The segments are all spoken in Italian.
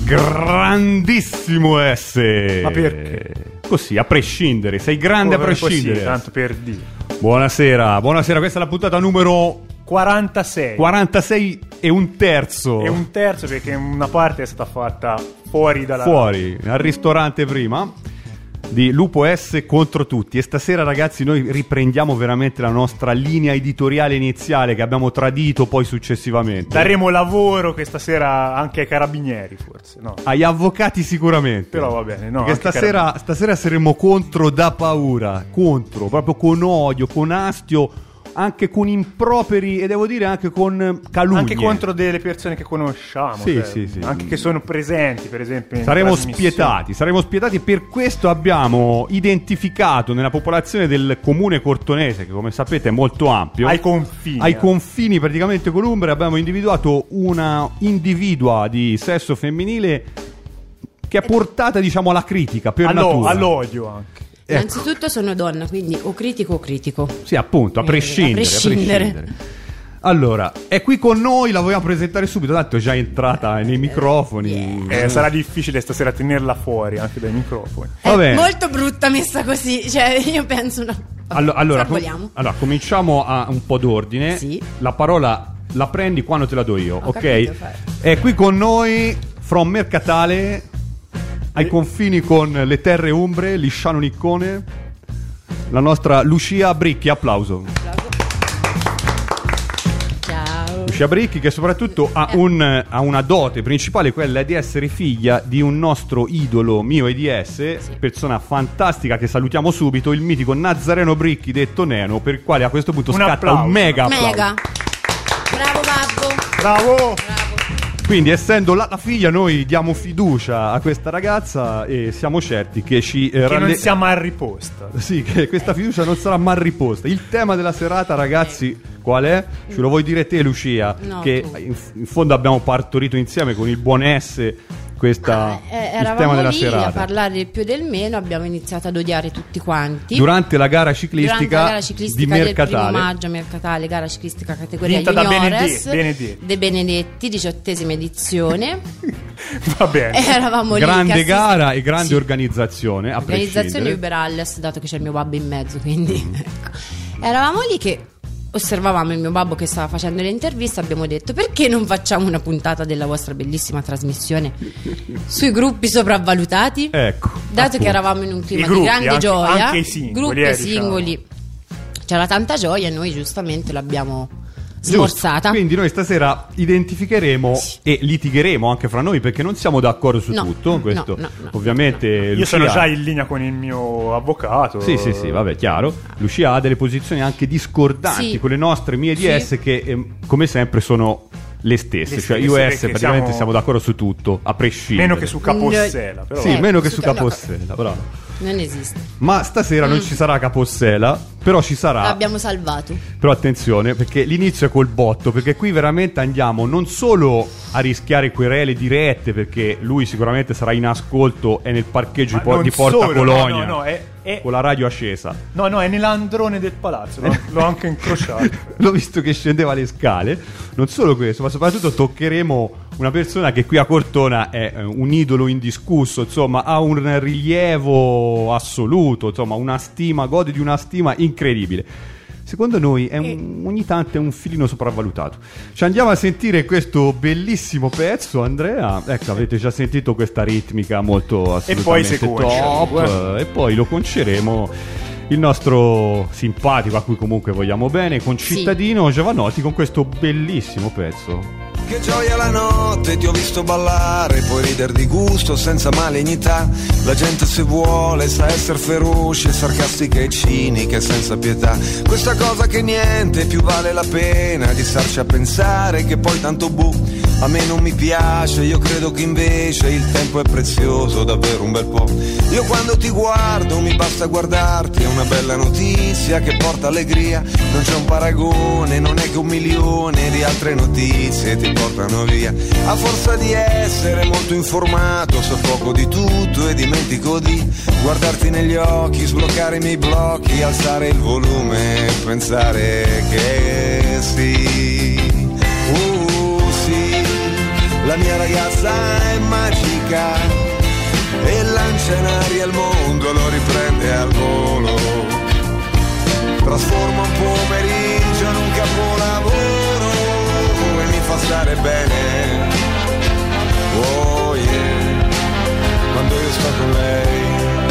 grandissimo S. Ma perché? Così, a prescindere, sei grande a prescindere. Così, tanto per dire. Buonasera, questa è la puntata numero 46 e un terzo. E un terzo perché una parte è stata fatta fuori al ristorante prima di Lupo S contro tutti. E stasera, ragazzi, noi riprendiamo veramente la nostra linea editoriale iniziale che abbiamo tradito poi successivamente. Daremo lavoro questa sera anche ai carabinieri, forse, no? Agli avvocati sicuramente. Però va bene, no? Perché stasera saremo contro da paura, proprio con odio, con astio, anche con improperi e devo dire anche con calunnie. Anche contro delle persone che conosciamo, sì. anche che sono presenti, per esempio. Saremo spietati. Per questo abbiamo identificato nella popolazione del comune cortonese, che come sapete è molto ampio, ai confini praticamente con l'Umbria, abbiamo individuato una individua di sesso femminile che è portata, diciamo, alla critica per natura, all'odio anche. Innanzitutto sono donna, quindi o critico. Sì, appunto, a prescindere. Allora, è qui con noi, la vogliamo presentare subito, tanto è già entrata nei microfoni. Sarà difficile stasera tenerla fuori anche dai microfoni. È molto brutta messa così, cioè io penso Allora, cominciamo a un po' d'ordine. Sì. La parola la prendi quando te la do io, ok? Capito, è qui con noi, from Mercatale, ai confini con le terre umbre, Lisciano Niccone, la nostra Lucia Bricchi. Applauso. Ciao. Lucia Bricchi, che soprattutto ha una dote principale, quella di essere figlia di un nostro idolo mio e di persona fantastica che salutiamo subito, il mitico Nazareno Bricchi detto Neno, per il quale a questo punto scatta un mega applauso. Bravo babbo. Bravo. Quindi, essendo la figlia, noi diamo fiducia a questa ragazza e siamo certi che non sia mal riposta. Sì, che questa fiducia non sarà mal riposta. Il tema della serata, ragazzi, qual è? Ce lo vuoi dire te, Lucia? No, che in fondo abbiamo partorito insieme con il buon S il tema della serata. A parlare del più e del meno, abbiamo iniziato ad odiare tutti quanti durante la gara ciclistica di Mercatale. Del 1 maggio Mercatale, gara ciclistica categoria vinta juniores da De Benedetti, 18ª edizione. Va bene. Eravamo grande lì gara e grande organizzazione, a organizzazione Uber Alles, dato che c'è il mio babbo in mezzo, quindi eravamo lì che osservavamo il mio babbo che stava facendo le interviste. Abbiamo detto: perché non facciamo una puntata della vostra bellissima trasmissione sui gruppi sopravvalutati? Ecco, dato appunto, che eravamo in un clima gruppi, di grande gioia, anche i singoli, gruppi singoli, c'era tanta gioia e noi giustamente l'abbiamo smorzata. Quindi noi stasera identificheremo e litigheremo anche fra noi, perché non siamo d'accordo su tutto questo. No. Ovviamente io Lucia sono già in linea con il mio avvocato. Sì, vabbè, chiaro. Lucia ha delle posizioni anche discordanti con le nostre, mie di S, che come sempre sono le stesse. Cioè io e S praticamente siamo d'accordo su tutto, a prescindere. Meno che su Capossela, però. Sì, meno che su Capossela, bravo. Non esiste. Ma stasera non ci sarà Capossela, però ci sarà. L'abbiamo salvato. Però attenzione, perché l'inizio è col botto, perché qui veramente andiamo non solo a rischiare querele dirette, perché lui sicuramente sarà in ascolto e nel parcheggio di Porta Colonia, no, con la radio accesa. No, è nell'androne del palazzo, l'ho anche incrociato. L'ho visto che scendeva le scale. Non solo questo, ma soprattutto toccheremo una persona che qui a Cortona è un idolo indiscusso, insomma, ha un rilievo assoluto, insomma, gode di una stima incredibile. Secondo noi ogni tanto è un filino sopravvalutato. Ci andiamo a sentire questo bellissimo pezzo, Andrea. Ecco, avete già sentito questa ritmica molto assolutamente top. E poi lo conceremo il nostro simpatico, a cui comunque vogliamo bene, concittadino Giovanotti, con questo bellissimo pezzo. Che gioia la notte, ti ho visto ballare, puoi ridere di gusto senza malignità. La gente se vuole sa essere feroce, sarcastica e cinica e senza pietà. Questa cosa che niente più vale la pena di starci a pensare, che poi tanto a me non mi piace. Io credo che invece il tempo è prezioso, davvero un bel po'. Io quando ti guardo mi basta guardarti, è una bella notizia che porta allegria. Non c'è un paragone, non è che 1 milione di altre notizie ti portano via. A forza di essere molto informato, so poco di tutto e dimentico di guardarti negli occhi, sbloccare i miei blocchi, alzare il volume e pensare che sì, La mia ragazza è magica e lancia in aria il mondo, lo riprende al volo. Trasforma un pomeriggio in un capolavoro e mi fa stare bene. Oh yeah, quando io sto con lei.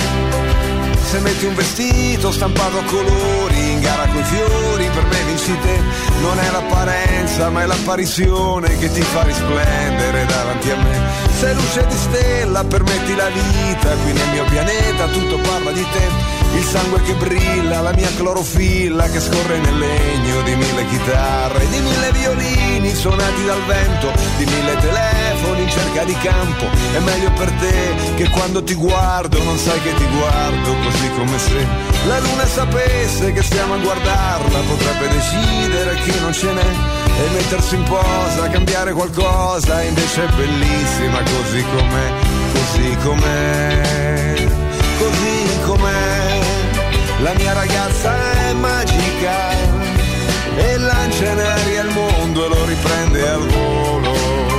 Se metti un vestito stampato a colori, in gara coi fiori, per me vinci te. Non è l'apparenza ma è l'apparizione che ti fa risplendere davanti a me. Sei luce di stella, permetti la vita, qui nel mio pianeta tutto parla di te. Il sangue che brilla, la mia clorofilla che scorre nel legno di 1000 chitarre, di 1000 violini suonati dal vento, di 1000 telefoni in cerca di campo. È meglio per te che quando ti guardo non sai che ti guardo, così come se la luna sapesse che stiamo a guardarla, potrebbe decidere che non ce n'è e mettersi in posa, cambiare qualcosa, invece è bellissima così com'è, così com'è, così com'è. La mia ragazza è magica e lancia in aria il mondo e lo riprende al volo.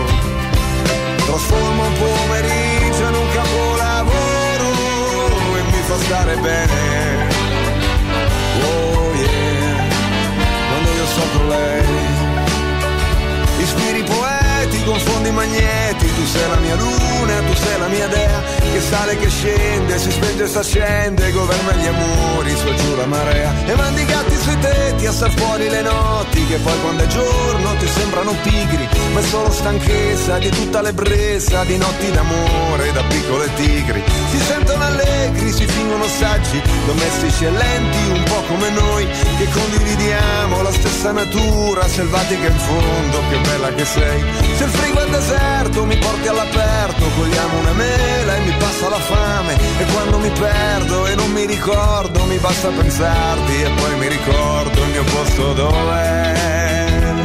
Trasforma un pomeriggio in un capolavoro e mi fa stare bene. Oh yeah, quando io sto con lei. Ispiri poeti, confondi magneti, tu sei la mia luna, tu sei la mia dea, che sale, che scende, si spenge e s'accende, governa gli amori, su e giù la marea, e mandi i gatti sui tetti a star fuori le notti, che poi quando è giorno ti sembrano pigri, ma è solo stanchezza di tutta l'ebbrezza di notti d'amore da piccole tigri. Si sentono allegri, si fingono saggi, domestici e lenti, un po' come noi, che condividiamo la stessa natura, selvatica in fondo, che bella che sei. Se il frigo è deserto mi porti all'aperto, cogliamo una mela e mi passa la fame, e quando mi perdo e non mi ricordo mi basta pensarti e poi mi ricordo il mio posto dov'è.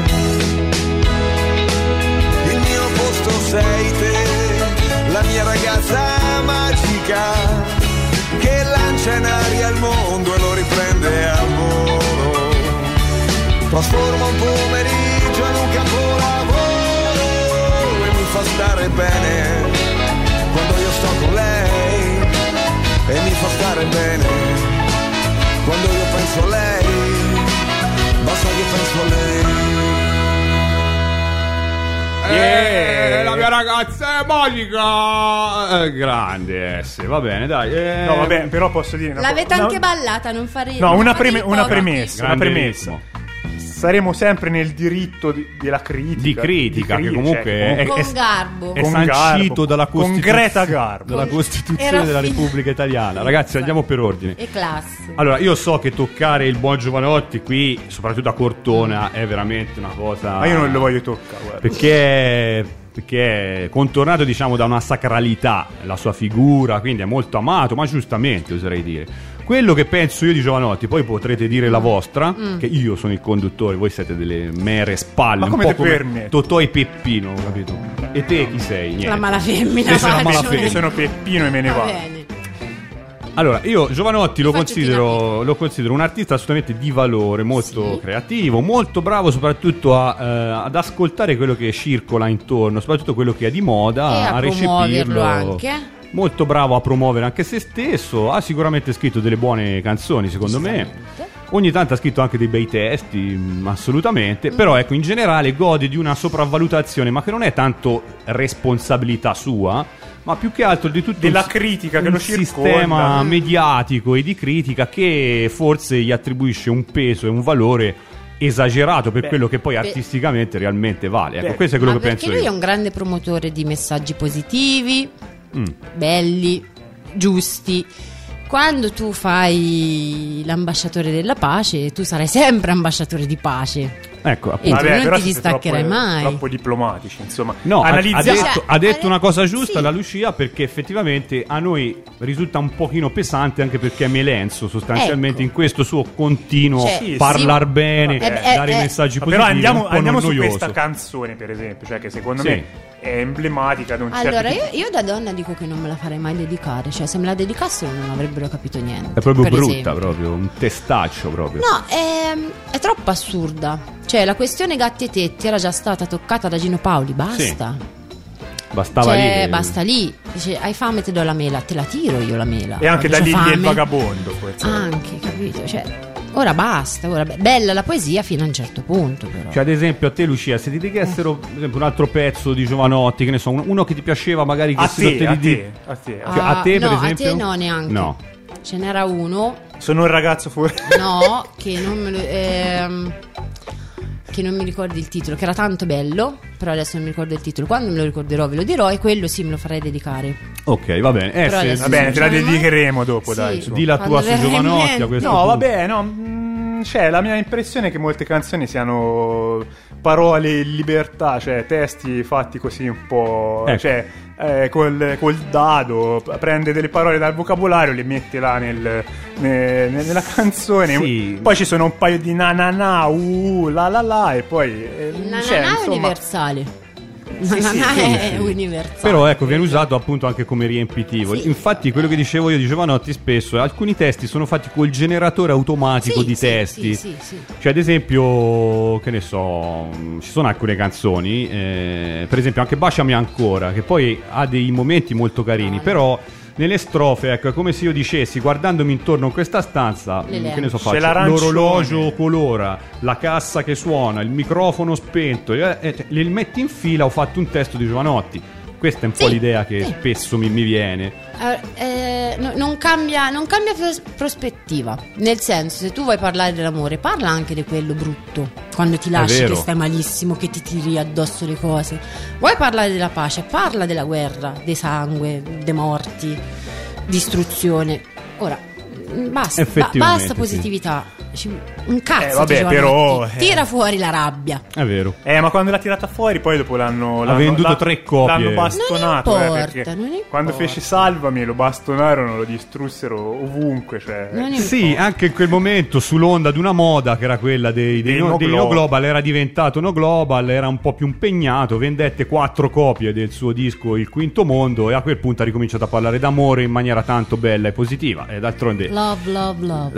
Il mio posto sei te, la mia ragazza magica che lancia in aria il mondo e lo riprende al volo. Trasforma un pomeriggio in un capolavoro e mi fa stare bene quando io sto con lei, e mi fa stare bene quando io penso a lei, basta che penso a lei. La mia ragazza è magica, grande S, va bene, dai. No, vabbè, però posso dire l'avete anche ballata, non fare. No, una Grandissimo. premessa. Saremo sempre nel diritto della critica. Di critica, che comunque con garbo. è sancito dalla con Costituzione, Greta Garbo, dalla Costituzione della Repubblica Italiana. Ragazzi, andiamo per ordine. E classe. Allora, io so che toccare il buon Giovanotti qui, soprattutto a Cortona, è veramente una cosa. ma io non lo voglio toccare, guarda. Perché è contornato, diciamo, da una sacralità la sua figura, quindi è molto amato, ma giustamente oserei dire. Quello che penso io di Giovanotti, poi potrete dire la vostra, che io sono il conduttore, voi siete delle mere spalle, Ma un come po' te come permetti? Totò e Peppino, capito? E te chi sei? Niente. La mala femmina. Te sei la vai, mala cioè. femmina. Io sono Peppino e me ne Va vado. bene. Allora, io Giovanotti lo Faccio considero un artista assolutamente di valore, molto Sì. creativo, molto bravo soprattutto ad ascoltare quello che circola intorno, soprattutto quello che è di moda, E a promuoverlo recepirlo. anche. Molto bravo a promuovere anche se stesso, ha sicuramente scritto delle buone canzoni, secondo me. Ogni tanto ha scritto anche dei bei testi, assolutamente. Però ecco, in generale gode di una sopravvalutazione, ma che non è tanto responsabilità sua, ma più che altro di tutto Della critica che un lo circonda. sistema mediatico e di critica che forse gli attribuisce un peso e un valore esagerato per quello che poi artisticamente realmente vale. Ecco, Beh, questo è quello Ma che penso perché lui io. è un grande promotore di messaggi positivi, belli, giusti. Quando tu fai l'ambasciatore della pace, tu sarai sempre ambasciatore di pace. Ecco, E appunto. tu non però ti siete distaccherai mai. troppo diplomatici, insomma. No, ha Analizziamo. detto una cosa giusta Sì. la Lucia, perché effettivamente a noi risulta un pochino pesante, anche perché è Melenzo sostanzialmente Ecco. in questo suo continuo Cioè, sì, parlar sì. bene, dare messaggi Ma positivi. però un po' andiamo su noioso. questa canzone, per esempio, cioè che secondo Sì. me è emblematica di un certo Allora, tipo- io da donna dico che non me la farei mai dedicare. Cioè, se me la dedicassero non avrebbero capito niente. È proprio per brutta, esempio. proprio un testaccio proprio. No, è troppo assurda. Cioè, la questione gatti e tetti era già stata toccata da Gino Paoli, basta. Bastava cioè, lì. basta lì. Dice, hai fame, te do la mela, te la tiro io la mela. E anche da C'ho lì fame. il vagabondo, forse. Anche, capito? Cioè, ora basta, bella la poesia fino a un certo punto, però. Cioè, ad esempio, a te, Lucia, se ti chiedessero per esempio un altro pezzo di Giovanotti, che ne so, uno che ti piaceva, magari che A se te, lo a di- te, a te. Cioè, a te, per no, esempio? a te no, neanche. No. Ce n'era uno, Sono un ragazzo fuori. no, che non me lo. Che non mi ricordo il titolo, che era tanto bello, però adesso non mi ricordo il titolo. Quando me lo ricorderò ve lo dirò, e quello sì me lo farei dedicare. Ok, va bene. Però Se- adesso Va bene, te la Diciamo- dedicheremo dopo, Sì. dai. Su. di la Quando tua su verrà in Giovanotti mente. a questo No, punto. vabbè, no. Cioè, la mia impressione è che molte canzoni siano parole in libertà, cioè testi fatti così un po'. Ecco. Cioè, col dado, prende delle parole dal vocabolario, le mette là nella canzone. Sì. Poi ci sono un paio di na na na, la la la, e poi. Il cioè, nanà è insomma, universale. sì, Nanà sì, è universale. Però ecco, viene usato appunto anche come riempitivo. Sì. Infatti, quello che dicevo io di Giovanotti spesso, alcuni testi sono fatti col generatore automatico Sì, di sì, testi. sì. Cioè, ad esempio, che ne so, ci sono alcune canzoni, per esempio anche Baciami ancora, che poi ha dei momenti molto carini, però nelle strofe, ecco, è come se io dicessi, guardandomi intorno in questa stanza, L'elenco. che ne so, C'è faccio l'arancione. l'orologio colora, la cassa che suona, il microfono spento, li metti in fila, ho fatto un testo di Giovanotti. Questa è un po' Sì, l'idea che sì. spesso mi viene. Non cambia prospettiva. Nel senso, se tu vuoi parlare dell'amore, parla anche di quello brutto. Quando ti lasci, vero. che stai malissimo, che ti tiri addosso le cose. Vuoi parlare della pace? Parla della guerra, dei sangue, dei morti, distruzione. Ora, basta. Effettivamente, Basta sì. positività. Un cazzo. vabbè, di Giovanotti. però, Tira fuori la rabbia. È vero. Ma quando l'ha tirata fuori, poi dopo l'hanno venduto 3 copie. L'hanno bastonato. Non importa, perché non importa. quando fece Salvami lo bastonarono, lo distrussero ovunque. Cioè, Non Sì, importa. anche in quel momento sull'onda di una moda che era quella dei No dei Global. No Global, era diventato No Global, era un po' più impegnato, vendette 4 copie del suo disco Il Quinto Mondo, e a quel punto ha ricominciato a parlare d'amore in maniera tanto bella e positiva, e d'altronde Love, love, love.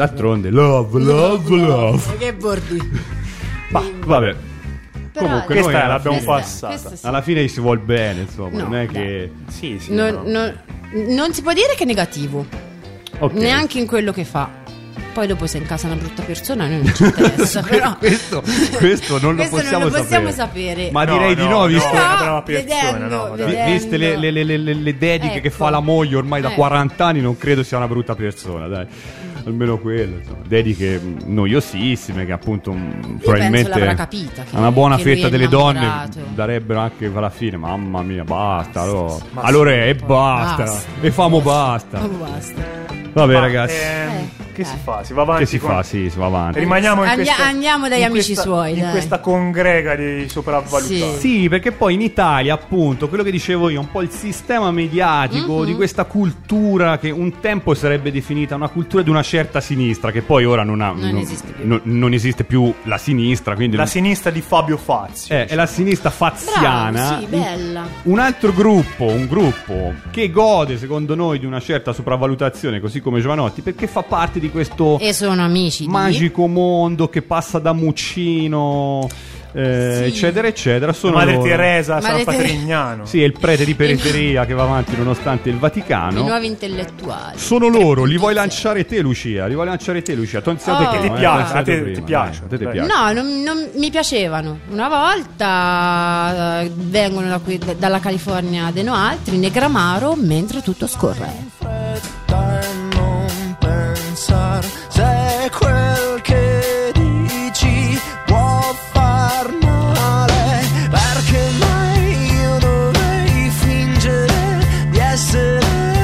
love. Che bordi. Vabbè, Però comunque questa noi alla l'abbiamo fine- passata. questa sì. alla fine si vuol bene, insomma, No, non è dai. che Sì, sì. Non, no. non si può dire che è negativo, ok. neanche in quello che fa. Poi dopo se in casa è una brutta persona, a noi non ci interessa. Però questo non lo questo possiamo, non lo possiamo sapere. Ma No, direi di no, no, no. visto È una Però, brava persona, vedendo, no, dai. vedendo- viste le dediche che Ecco. fa la moglie ormai da Ecco. 40 anni, non credo sia una brutta persona, dai. Almeno quello, insomma. Dediche noiosissime che appunto probabilmente l'avrà capita, che- una buona che lui fetta è delle donne innamorato. darebbero anche alla fine, mamma mia, basta, allora, Ma allora sì, e basta, basta. e famo basta. Oh, basta. Vabbè Ma, ragazzi, che si fa? Si va avanti. che si fa? Sì, si va avanti. Rimaniamo in questa, Andiamo dagli in amici questa- suoi, in dai. questa congrega di sopravvalutati. Sì. Sì, perché poi in Italia, appunto, quello che dicevo io, un po' il sistema mediatico di questa cultura che un tempo sarebbe definita una cultura di una certa sinistra, che poi ora non esiste più. non esiste più la sinistra, quindi La sinistra di Fabio Fazio. è la sinistra faziana. Bravo, sì, bella. Un altro gruppo, che gode secondo noi di una certa sopravvalutazione, così come Giovanotti, perché fa parte di questo E sono amici di... magico mondo che passa da Muccino, Sì. eccetera eccetera. Sono Madre loro. Teresa, San Madre Patrignano. Sì, è il prete di periferia che va avanti nonostante il I Vaticano. nuovi intellettuali. Sono loro, li vuoi lanciare te, Lucia? Li vuoi lanciare te, Lucia? Tonziate Oh. prima, Che ti piace, tonziate a te prima, ti piace, dai, a te ti dai. piace. No, non mi piacevano. Una volta vengono dalla California de no altri, Negramaro, mentre tutto scorre. fretta e non pensar se quel che dici può far male, perché mai io dovrei fingere di essere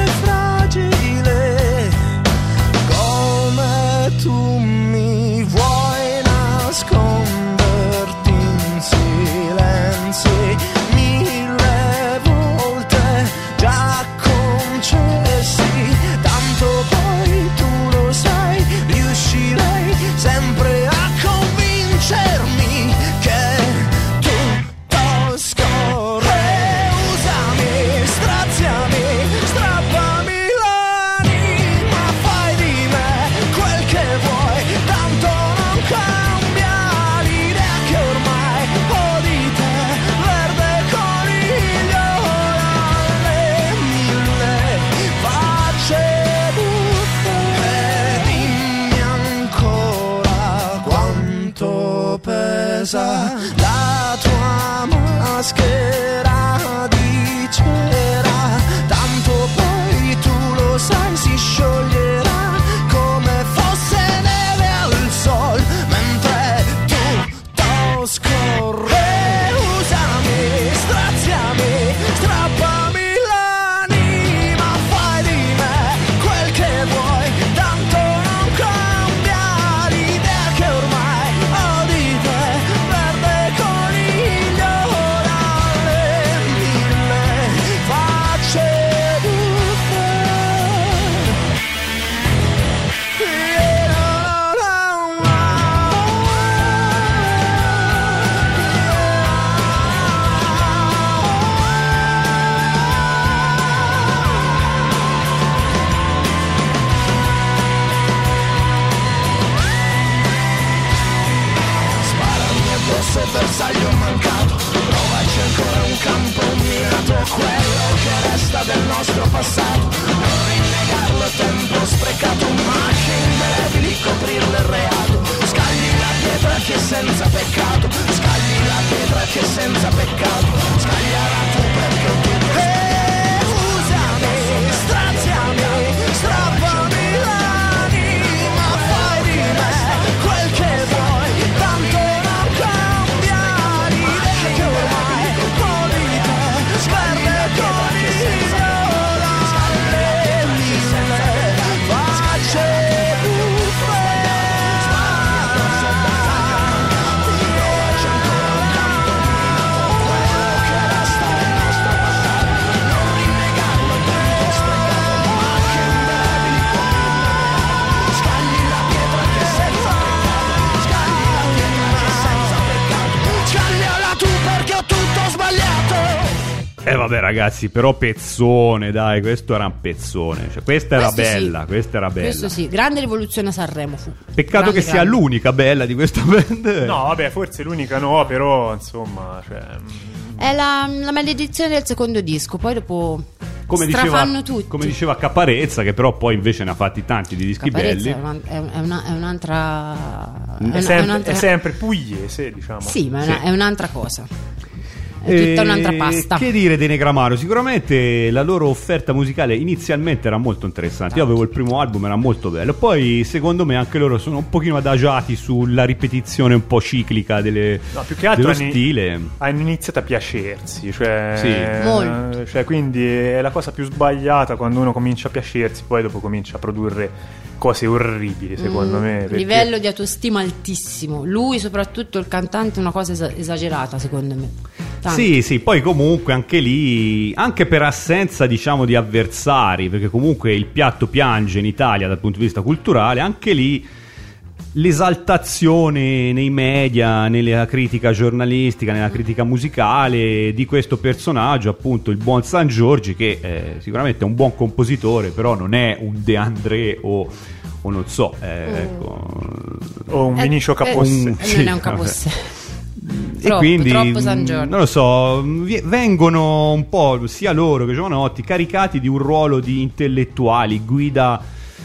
fragile come tu mi vuoi nasconderti in silenzi 1000 volte già concessi, tanto poi tu lo sai, riuscirei sempre a convincermi che tutto scorre. Usami, straziami, strappami l'anima, fai di me quel che vuoi, tanto non cambia l'idea che ormai ho di te, verde coniglio, la accesa, la tua maschera di cera, tanto poi tu lo sai si scioglierà come fosse neve al sol, mentre tutto scorre. Usami, straziami, strappami l'anima, fai di me quel che vuoi, tanto non cambia l'idea che ormai ho di te, verde coniglio dalle mille facce buffe. Sparami addosso e bersaglio mancato, provaci ancora un campo minato, quello che resta del nostro passato, non rinnegarlo tempo sprecato, macchie indelebili coprirlo il reato, scagli la pietra che senza peccato, scagli la pietra che senza peccato, scagliala tu perché tu usami, straziami, strappami l'anima, fai di me quel che vuoi, tanto non cambia l'idea che ormai ho di te, verde coniglio dalle mille facce buffe. Provaci ancora un campo minato, quello che resta del nostro passato, non rinnegarlo tempo sprecato, macchie indelebili coprirlo il reato, scagli la pietra che senza peccato, scagli la pietra che senza peccato, scagliala tu perché ho tutto sbagliato. Vabbè ragazzi, però pezzone, dai, questo era un pezzone, cioè, questa era Questo sì. bella, questa era bella. Questo sì, grande rivoluzione a Sanremo fu. Peccato Grande, che sia grande. l'unica bella di questa band. No, vabbè, forse l'unica no, però insomma, cioè, È la maledizione del secondo disco, poi dopo come strafanno tutti. come diceva Caparezza, che però poi invece ne ha fatti tanti di dischi Caparezza belli. è un'altra... è sempre pugliese, diciamo. Sì, ma Sì. è un'altra cosa. È tutta un'altra pasta. Che dire dei Negramaro? Sicuramente la loro offerta musicale inizialmente era molto interessante. Io avevo il primo album, era molto bello. Poi secondo me anche loro sono un pochino adagiati sulla ripetizione un po' ciclica No, più che altro dello stile. hanno iniziato a piacersi, cioè, Sì. Molto. cioè, quindi è la cosa più sbagliata quando uno comincia a piacersi, poi dopo comincia a produrre cose orribili, secondo me. Perché... Livello di autostima altissimo. Lui, soprattutto il cantante, è una cosa esagerata, secondo me. Tanto. Sì, poi comunque anche lì, anche per assenza diciamo di avversari, perché comunque il piatto piange in Italia dal punto di vista culturale, anche lì l'esaltazione nei media, nella critica giornalistica, nella critica musicale di questo personaggio, appunto il buon San Giorgi, che sicuramente è un buon compositore, però non è un De André o non so, ecco. O un Vinicio Caposse. sì, Non è un vabbè. Caposse. E quindi troppo San Giorgio. non lo so, vengono un po' sia loro che Giovanotti caricati di un ruolo di intellettuali, guida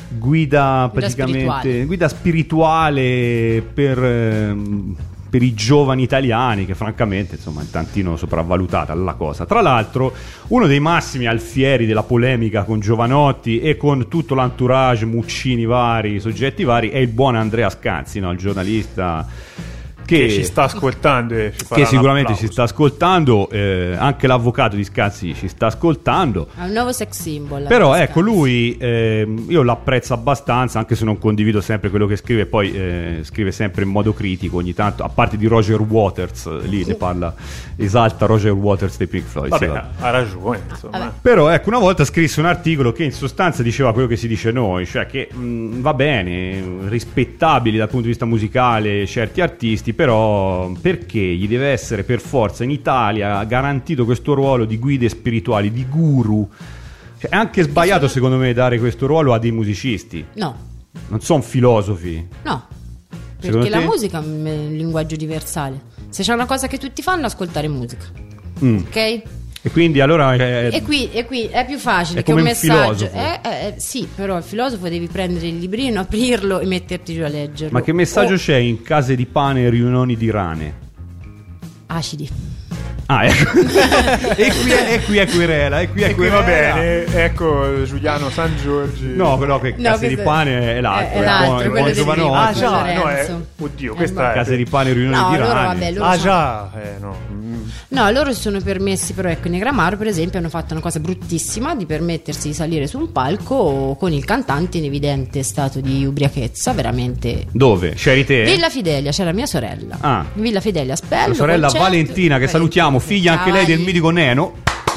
praticamente guida spirituale per i giovani italiani, che francamente insomma è un tantino sopravvalutata la cosa. Tra l'altro uno dei massimi alfieri della polemica con Giovanotti e con tutto l'entourage, Muccini vari, soggetti vari, è il buon Andrea Scanzi, no? Il giornalista che ci sta ascoltando e ci farà che sicuramente un ci applauso. sta ascoltando, anche l'avvocato di Scanzi ci sta ascoltando. È un nuovo sex symbol. Però Scanzi. ecco, lui io l'apprezzo abbastanza, anche se non condivido sempre quello che scrive, poi scrive sempre in modo critico ogni tanto, a parte di Roger Waters, lì ne parla, esalta Roger Waters dei Pink Floyd. Vabbè, sì, va. ha ragione, insomma. Vabbè. Però ecco, una volta scrisse un articolo che in sostanza diceva quello che si dice noi, cioè che va bene, rispettabili dal punto di vista musicale certi artisti, però perché gli deve essere per forza in Italia garantito questo ruolo di guide spirituali, di guru? Cioè, è anche sbagliato secondo me dare questo ruolo a dei musicisti, No, non sono filosofi. no. Secondo Perché la te? musica è un linguaggio universale. Se c'è una cosa che tutti fanno, ascoltare musica. Mm. Ok? E quindi allora E qui è più facile È che un come un messaggio. filosofo. Sì, però il filosofo devi prendere il librino, aprirlo e metterti giù a leggerlo. ma che messaggio Oh, c'è in case di pane e riunioni di rane? Acidi. Ah, ecco. e qui è querela. E qui va bene, ecco Giuliano San Giorgi. No, però che Case di Pane è l'altro. È l'altro, il quello buon del giovanotto. Ah Lorenzo. già, no, oddio, questa è Case di Pane, riunione No, di loro, rani. vabbè, loro Ah sono- già, no. No, loro si sono permessi, però ecco, i Negramaro per esempio hanno fatto una cosa bruttissima di permettersi di salire su un palco con il cantante in evidente stato di ubriachezza, veramente. Dove? C'eri te? Villa Fidelia, c'era mia sorella. Ah. Villa Fidelia, Spello. La sorella concerto. Valentina, che salutiamo, figlia anche lei del mitico Neno.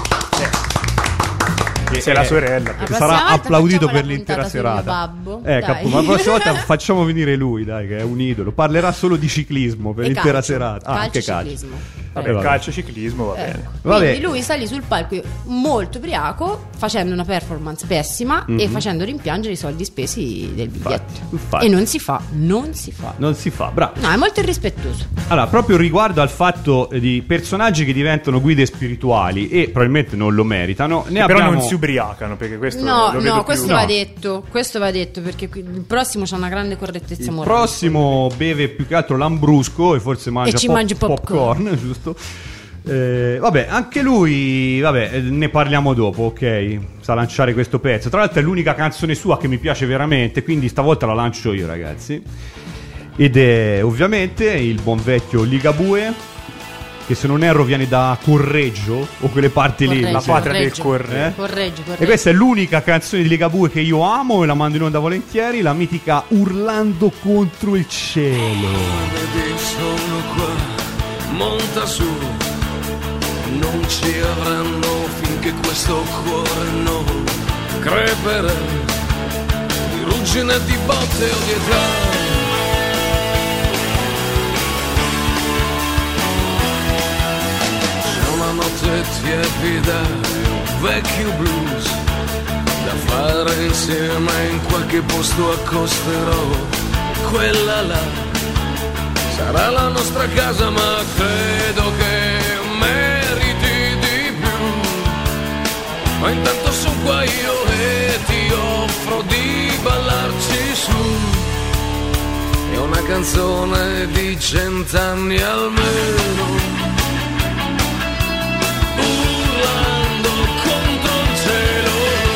Sei la sorella. La Che prossima sarà volta applaudito facciamo per la l'intera puntata sul mio serata. babbo, Ecco, dai. ma la prossima volta facciamo venire lui, dai, che è un idolo. Parlerà solo di ciclismo per E l'intera calcio. serata. Ah, anche calcio. ciclismo. Vabbè, vabbè. calcio, ciclismo, va bene. Ecco. Vabbè. Quindi lui salì sul palco molto ubriaco, facendo una performance pessima e facendo rimpiangere i soldi spesi del biglietto. Infatti. E non si fa, non si fa. Non si fa, bravo. No, è molto irrispettoso. Allora, proprio riguardo al fatto di personaggi che diventano guide spirituali e probabilmente non lo meritano, ne Però abbiamo... non si ubriacano, perché questo No, lo vedo no, più. questo No. va detto. Questo va detto perché il prossimo c'ha una grande correttezza Il morale. prossimo beve più che altro lambrusco e forse mangia, ci mangia popcorn. giusto? Vabbè, anche lui, vabbè, ne parliamo dopo, ok? Sa lanciare questo pezzo. Tra l'altro è l'unica canzone sua che mi piace veramente, quindi stavolta la lancio io, ragazzi. Ed è ovviamente il buon vecchio Ligabue, che se non erro viene da Correggio o quelle parti lì. Correggio, la patria del Correggio. Correggio. Correggio. E questa è l'unica canzone di Ligabue che io amo e la mando in onda volentieri, la mitica Urlando contro il cielo. Vedi, sono qua, monta su, non ci avranno finché questo cuore non creperà di ruggine, di botte o di età. C'è una notte tiepida e un vecchio blues da fare insieme, in qualche posto accosterò quella là. Sarà la nostra casa, ma credo che meriti di più. Ma intanto sono qua io e ti offro di ballarci su. È una canzone di 100 anni almeno. Urlando contro il cielo.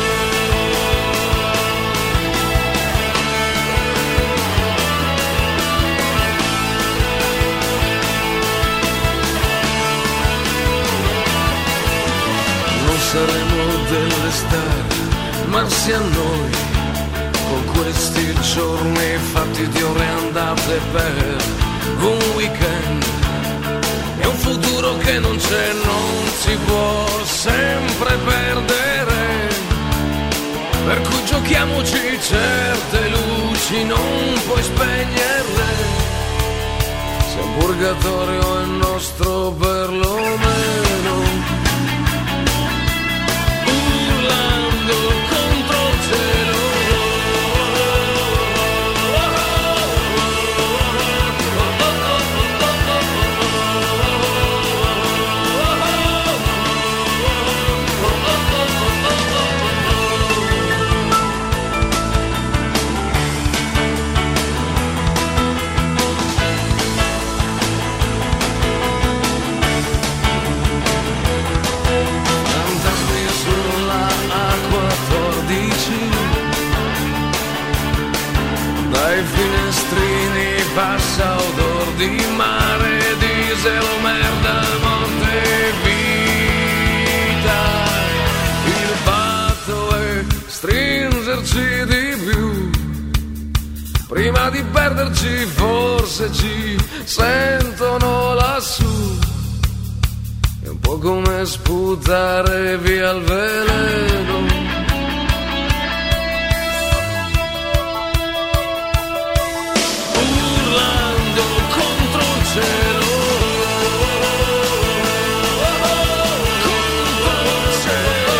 Non saremo delle star, ma sia noi, con questi giorni fatti di ore andate per un weekend. È un futuro che non c'è, non si può sempre perdere, per cui giochiamoci certe luci, non puoi spegnerle. Se un purgatorio è il nostro perlomeno. Urlando contro il cielo. Fantasmi sulla A14, dai finestrini passa odor di mare, diesel, merda, morte, vita. Il fatto è stringerci di più, prima di perderci forse ci sentono lassù. È un po' come sputare via il veleno. Urlando contro il cielo. Contro il cielo.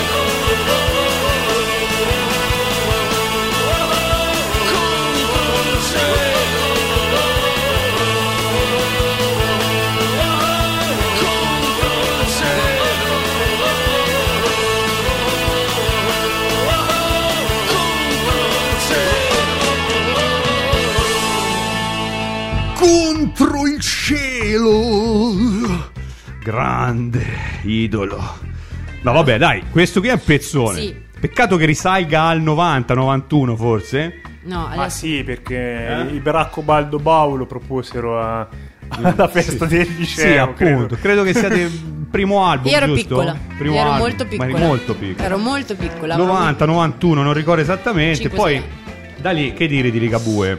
Contro il cielo. Contro il cielo. grande idolo. No, vabbè, dai, questo qui è un pezzone. Sì. Peccato che risalga al 90-91 forse. No, Ma adesso... sì, perché i Braccobaldo Bau lo proposero alla festa del liceo. Sì, appunto. Credo che sia del primo album. Io ero giusto? piccola. Primo Io ero album. molto piccola. Ma eri molto piccola. Ero molto piccola. 90-91, non ricordo esattamente. 5, Poi, 6. da lì, che dire di Ligabue?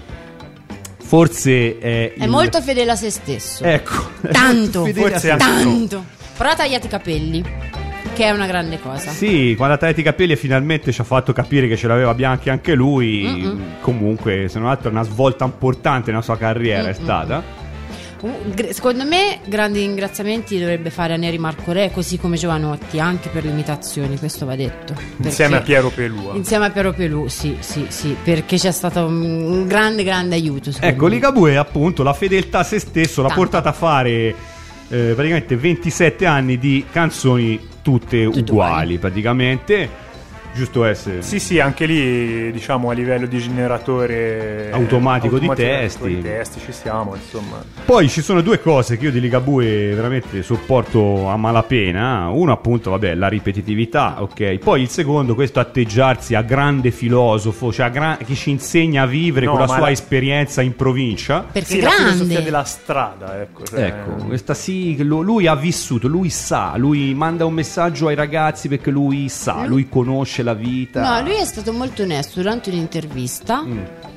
Forse è. È molto fedele a se stesso. Ecco. Tanto, Fedele a forse se anche stesso. tanto. Però ha tagliato i capelli, che è una grande cosa. Sì, quando ha tagliato i capelli e finalmente ci ha fatto capire che ce l'aveva bianchi anche lui. Comunque, se non altro, è una svolta importante nella sua carriera è stata. Secondo me grandi ringraziamenti dovrebbe fare a Neri Marco Re, così come Giovanotti, anche per le imitazioni, questo va detto. Insieme a Perché- Piero Pelù. Insieme a Piero Pelù, sì, perché c'è stato un grande aiuto. secondo Ecco, me. Ligabue, appunto, la fedeltà a se stesso l'ha Tanto. portata a fare praticamente 27 anni di canzoni tutte uguali, uguali. praticamente. Giusto essere. Sì, anche lì, diciamo, a livello di generatore Automatico di testi. di testi ci siamo, insomma. Poi ci sono due cose che io di Ligabue veramente sopporto a malapena. Uno, appunto, vabbè, la ripetitività, ok. Poi il secondo, questo atteggiarsi a grande filosofo, cioè che ci insegna a vivere No, con la ma sua la- esperienza in provincia. Perché Sì, è la filosofia grande. della strada, ecco. Cioè, Ecco, questa sì, lui ha vissuto, lui sa, lui manda un messaggio ai ragazzi perché lui sa, lui conosce la vita. No, lui è stato molto onesto durante un'intervista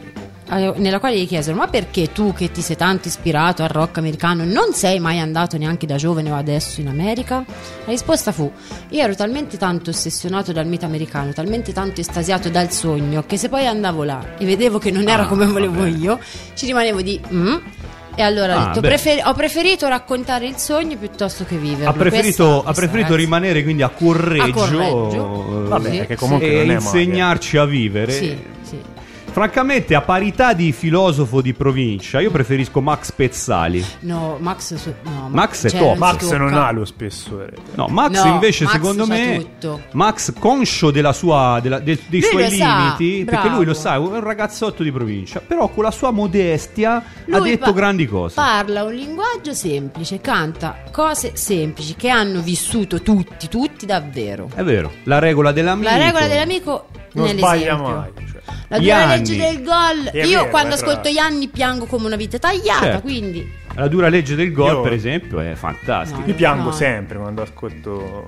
nella quale gli chiesero: ma perché tu, che ti sei tanto ispirato al rock americano, non sei mai andato neanche da giovane o adesso in America? La risposta fu: io ero talmente tanto ossessionato dal mito americano, talmente tanto estasiato dal sogno, che se poi andavo là e vedevo che non era come volevo io, ci rimanevo di e allora ho detto: beh. ho preferito raccontare il sogno piuttosto che viverlo. Ha preferito Questa, preferito ragazzi. rimanere quindi a Correggio, A Correggio. Vabbè, Sì, che comunque e non è male. insegnarci a vivere. Sì. Francamente, a parità di filosofo di provincia, io preferisco Max Pezzali. No, Max Max è cioè, top. non si Max non tocca. ha lo spessore. No, Max No, invece Max secondo c'ha me tutto. Max, conscio dei Lui suoi lo sa, limiti, perché bravo. lui lo sa, è un ragazzotto di provincia, però con la sua modestia ha Lui detto grandi cose. Parla un linguaggio semplice, canta cose semplici che hanno vissuto tutti davvero. È vero, la regola dell'amico. La regola dell'amico Non nell'esempio. sbaglia mai. Cioè. La dura Ianni. legge del gol. È Io vero, quando tra ascolto Ianni piango come una vite tagliata, Certo. quindi La dura legge del gol, Io- per esempio, è fantastica. Io piango No. sempre quando ascolto.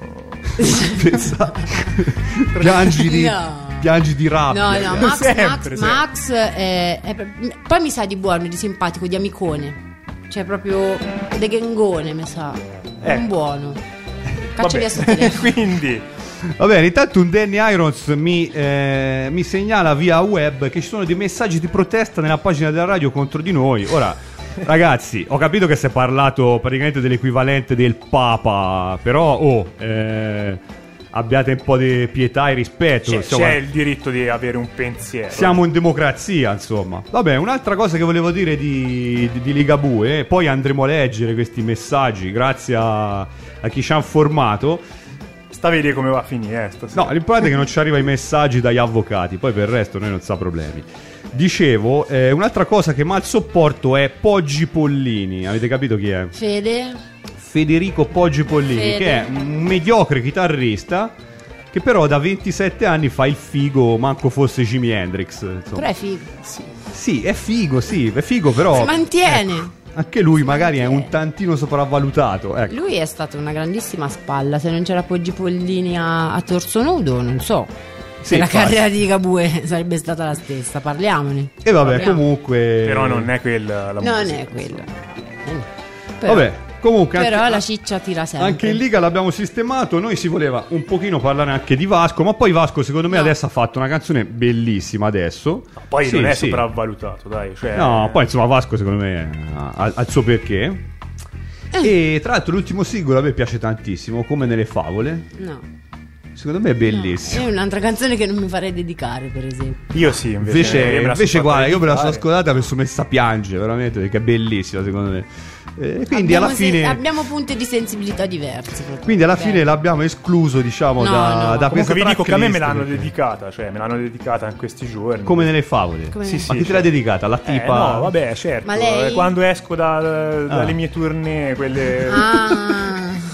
Piangi di rabbia. No, Max, Sempre, Max poi mi sa di buono, di simpatico, di amicone. Cioè proprio de gengone, mi sa. Un buono. Caccia via sto telefono. Quindi Va bene, intanto un Danny Irons mi segnala via web che ci sono dei messaggi di protesta nella pagina della radio contro di noi. Ora, ragazzi, ho capito che si è parlato praticamente dell'equivalente del Papa, però abbiate un po' di pietà e rispetto. c'è il diritto di avere un pensiero. Siamo in democrazia, insomma. Vabbè, un'altra cosa che volevo dire di Ligabue, poi andremo a leggere questi messaggi grazie a chi ci ha informato. Sta a vedere come va a finire stasera. No, l'importante è che non ci arriva i messaggi dagli avvocati, poi per il resto noi non sa problemi. Dicevo, un'altra cosa che mal sopporto è Poggi Pollini. Avete capito chi è? Fede. Federico Poggi Pollini, Fede. che è un mediocre chitarrista che però da 27 anni fa il figo, manco fosse Jimi Hendrix. Insomma. Però è figo. Sì, è figo, però Si mantiene. anche lui magari è un tantino sopravvalutato. Ecco. Lui è stata una grandissima spalla. Se non c'era Poggi Pollini a torso nudo, non so se la infatti. carriera di Ligabue sarebbe stata la stessa. Parliamone. E vabbè, Parliamo. comunque. Però non è quella la Non musica. è quello. Però, Vabbè, comunque. però anche, la ciccia tira sempre. anche in Liga l'abbiamo sistemato. Noi si voleva un pochino parlare anche di Vasco. Ma poi Vasco, secondo me, No. adesso ha fatto una canzone bellissima. Adesso. Poi Sì, non è sì. sopravvalutato, dai. Cioè, No, poi insomma, Vasco, secondo me, ha il suo perché. E tra l'altro, l'ultimo singolo a me piace tantissimo, Come nelle favole. No. Secondo me è bellissimo. È un'altra canzone che non mi farei dedicare, per esempio. Io sì, invece. io me la sono Invece fatta guarda, io me la sono dedicare. ascoltata e mi sono messa a piangere, veramente, perché è bellissima, secondo me. Quindi Abbiamo alla fine. abbiamo punti di sensibilità diversi. proprio. Quindi alla Beh. fine l'abbiamo escluso, diciamo, No, da no. questa Comunque vi dico che a me me tracklist, l'hanno perché- dedicata, cioè me l'hanno dedicata in questi giorni. Come nelle favole. Come Sì, nelle- sì. Ma chi te l'ha dedicata? La tipa. No, vabbè, certo. Ma lei- Quando esco dalle mie tournée, quelle. Ah,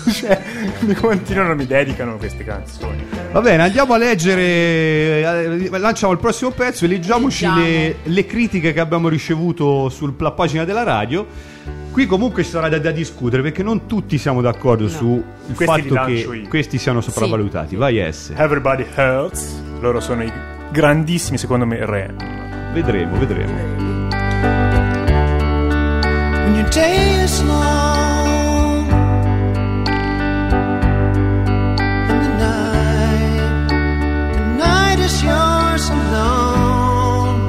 Cioè, mi dedicano queste canzoni. Va bene, andiamo a leggere. Lanciamo il prossimo pezzo e leggiamoci le critiche che abbiamo ricevuto sulla pagina della radio. Qui comunque ci sarà da discutere, perché non tutti siamo d'accordo sul fatto che questi siano sopravvalutati. Sì. Vai S. Everybody Hurts. Loro sono i grandissimi, secondo me, Rem. Vedremo. When your day is long and the night is yours alone.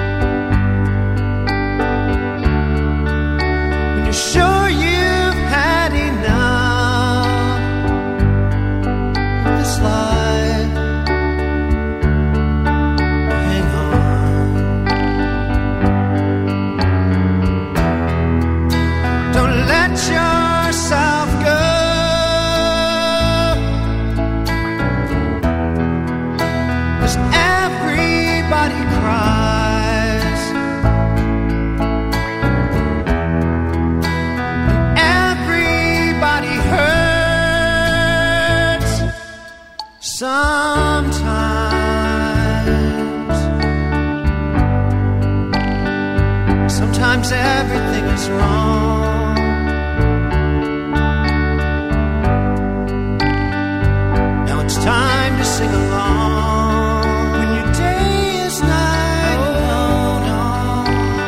When you're sure you've had enough of this life, hang on. Don't let yourself go. 'Cause everybody cries, and everybody hurts sometimes. Sometimes everything is wrong. Now it's time to sing along. When your day is night, hold on,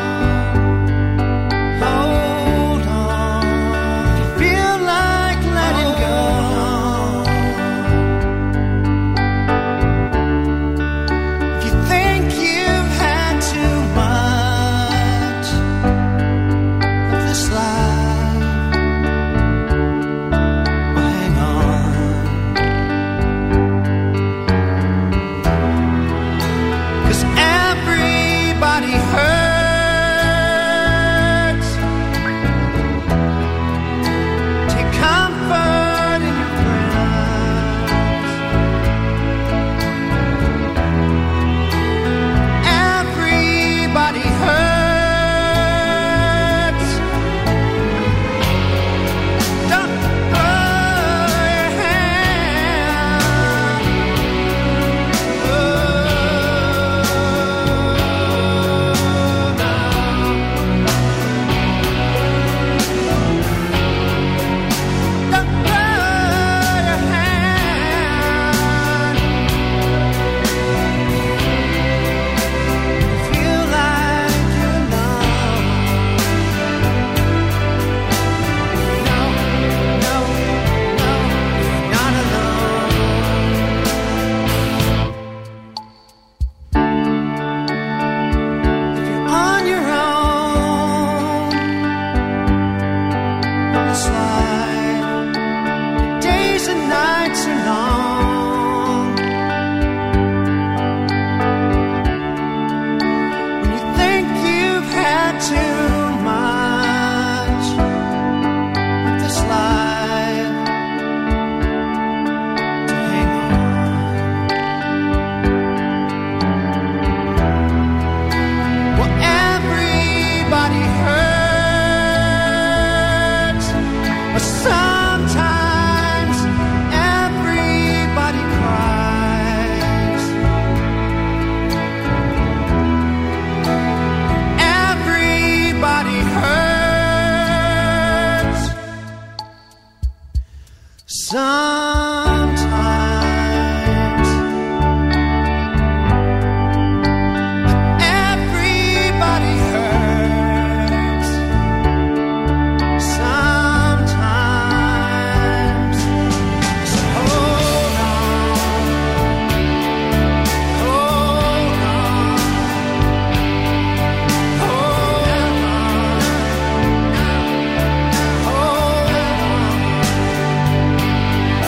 hold on. If you feel like letting go, if you think you've had too much of this life, well, hang on. 'Cause everybody hurts. Take comfort in your friends. Everybody hurts. Don't throw your hand. Don't throw your hand. Feel like you're alone. No, no, no, you're not alone. If you're on your own on this life, your days and nights are long. When you think you've had too much of this life, to hang on. Well, everybody hurts, but sometimes everybody cries. Everybody hurts sometimes. Everybody hurts sometimes. So hold on, hold on, hold on, hold on.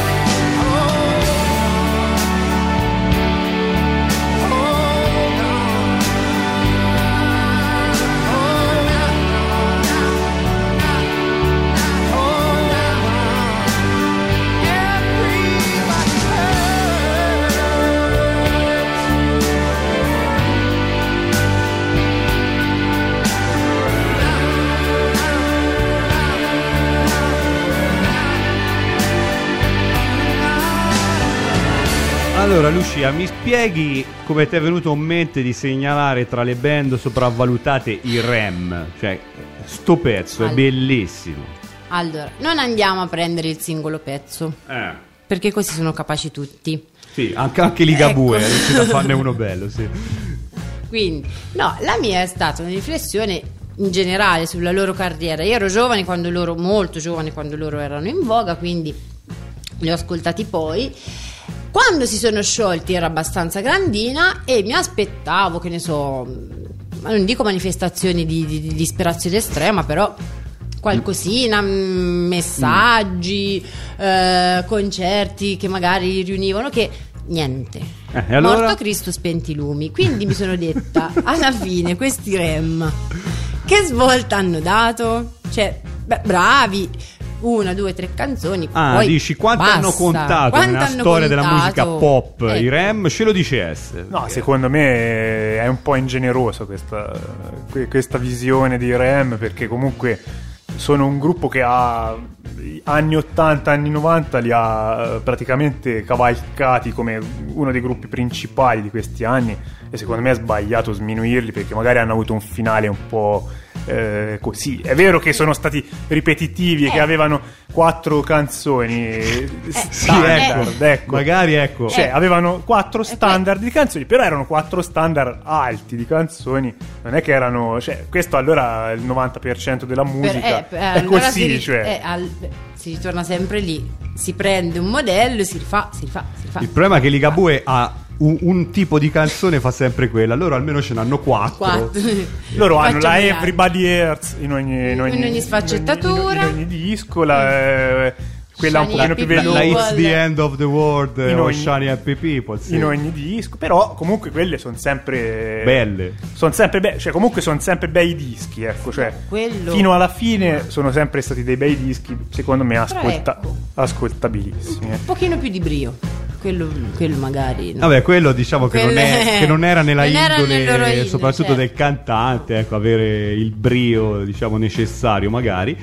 Allora Lucia, mi spieghi come ti è venuto in mente di segnalare tra le band sopravvalutate i REM? Cioè, sto pezzo è bellissimo. Allora, non andiamo a prendere il singolo pezzo, perché così sono capaci tutti. Sì, anche Ligabue Ecco. è riuscito a farne uno bello, sì. Quindi, no, la mia è stata una riflessione in generale sulla loro carriera. Io ero giovane quando loro, molto giovane quando loro erano in voga, quindi li ho ascoltati poi. Quando si sono sciolti ero abbastanza grandina e mi aspettavo, che ne so, non dico manifestazioni di disperazione estrema, però qualcosina, messaggi, concerti che magari riunivano, che niente. E allora? Morto Cristo, spenti i lumi. Quindi mi sono detta, alla fine questi REM che svolta hanno dato? Cioè, beh, bravi, 1, 2, 3 canzoni. Poi dici quanto basta. hanno contato Quanto nella hanno storia della contato? musica pop Ecco. i REM? Ce lo dice S. No, secondo me è un po' ingeneroso questa visione di REM, perché comunque sono un gruppo che ha anni 80, anni 90 li ha praticamente cavalcati come uno dei gruppi principali di questi anni, e secondo me è sbagliato sminuirli, perché magari hanno avuto un finale un po' così. È vero che sono stati ripetitivi e che avevano 4 canzoni standard, ecco. Magari ecco. Cioè, avevano 4 standard di canzoni, però erano 4 standard alti di canzoni. Non è che erano, cioè, questo allora il 90% della musica è allora così, cioè. si ritorna sempre lì, si prende un modello e si rifà. Il problema è che Ligabue ha un tipo di canzone, fa sempre quella. Loro almeno ce n'hanno 4. Loro hanno la Facciamo Everybody Hurts in ogni sfaccettatura, in ogni disco, quella un Shiny pochino più Happy veloce La People. It's the End of the World In o ogni- Shiny Happy People, sì. in ogni disco, però comunque quelle sono sempre Belle. sono sempre cioè comunque sono sempre bei dischi, ecco, cioè quello- fino alla fine sono sempre stati dei bei dischi, secondo me Però ecco. ascoltabilissimi. un pochino più di brio. Quello magari no. Vabbè, quello diciamo che Quelle- non era nella non era nel loro indole, indole, soprattutto certo. del cantante, ecco, avere il brio, diciamo, necessario magari.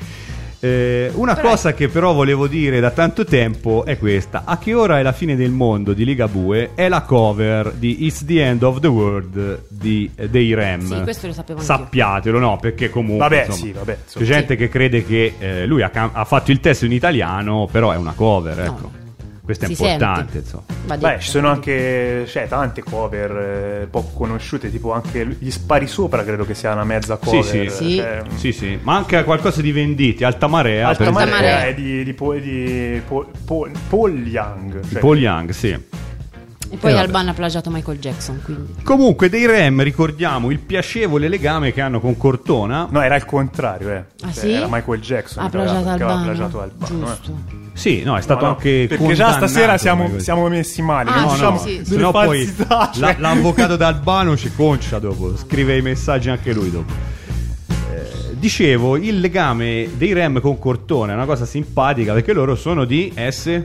Una Però- cosa che però volevo dire da tanto tempo è questa: A che ora è la fine del mondo di Ligabue è la cover di It's the End of the World dei REM. Sì, questo lo sapevo anch'io. Sappiatelo, no? Perché comunque Vabbè, insomma, sì, vabbè, c'è insomma. gente che crede che lui ha fatto il testo in italiano, però è una cover, ecco. No. Questo è Si importante, sente. insomma. Va Beh, detto. ci sono anche tante cover poco conosciute, tipo anche Gli Spari Sopra, credo che sia una mezza cover. Sì. Sì. cioè, Sì, ma anche qualcosa di Venditti, Alta Marea, Alta per Marea Marea. è di Paul Young, cioè, Paul Young, sì. E poi vabbè. Alban ha plagiato Michael Jackson, quindi. Comunque dei REM ricordiamo il piacevole legame che hanno con Cortona. No, era il contrario, Ah, Cioè, sì? era Michael Jackson Ha che aveva plagiato plagiato Albano. Albano. Giusto. Sì, no, è stato No, anche perché già condannato, stasera Michael. siamo messi male, Ah, non sì, diciamo sì. delle Sennò poi falsità, cioè. l'avvocato d'Albano ci concia dopo, scrive i messaggi anche lui dopo. Dicevo, il legame dei REM con Cortona è una cosa simpatica perché loro sono di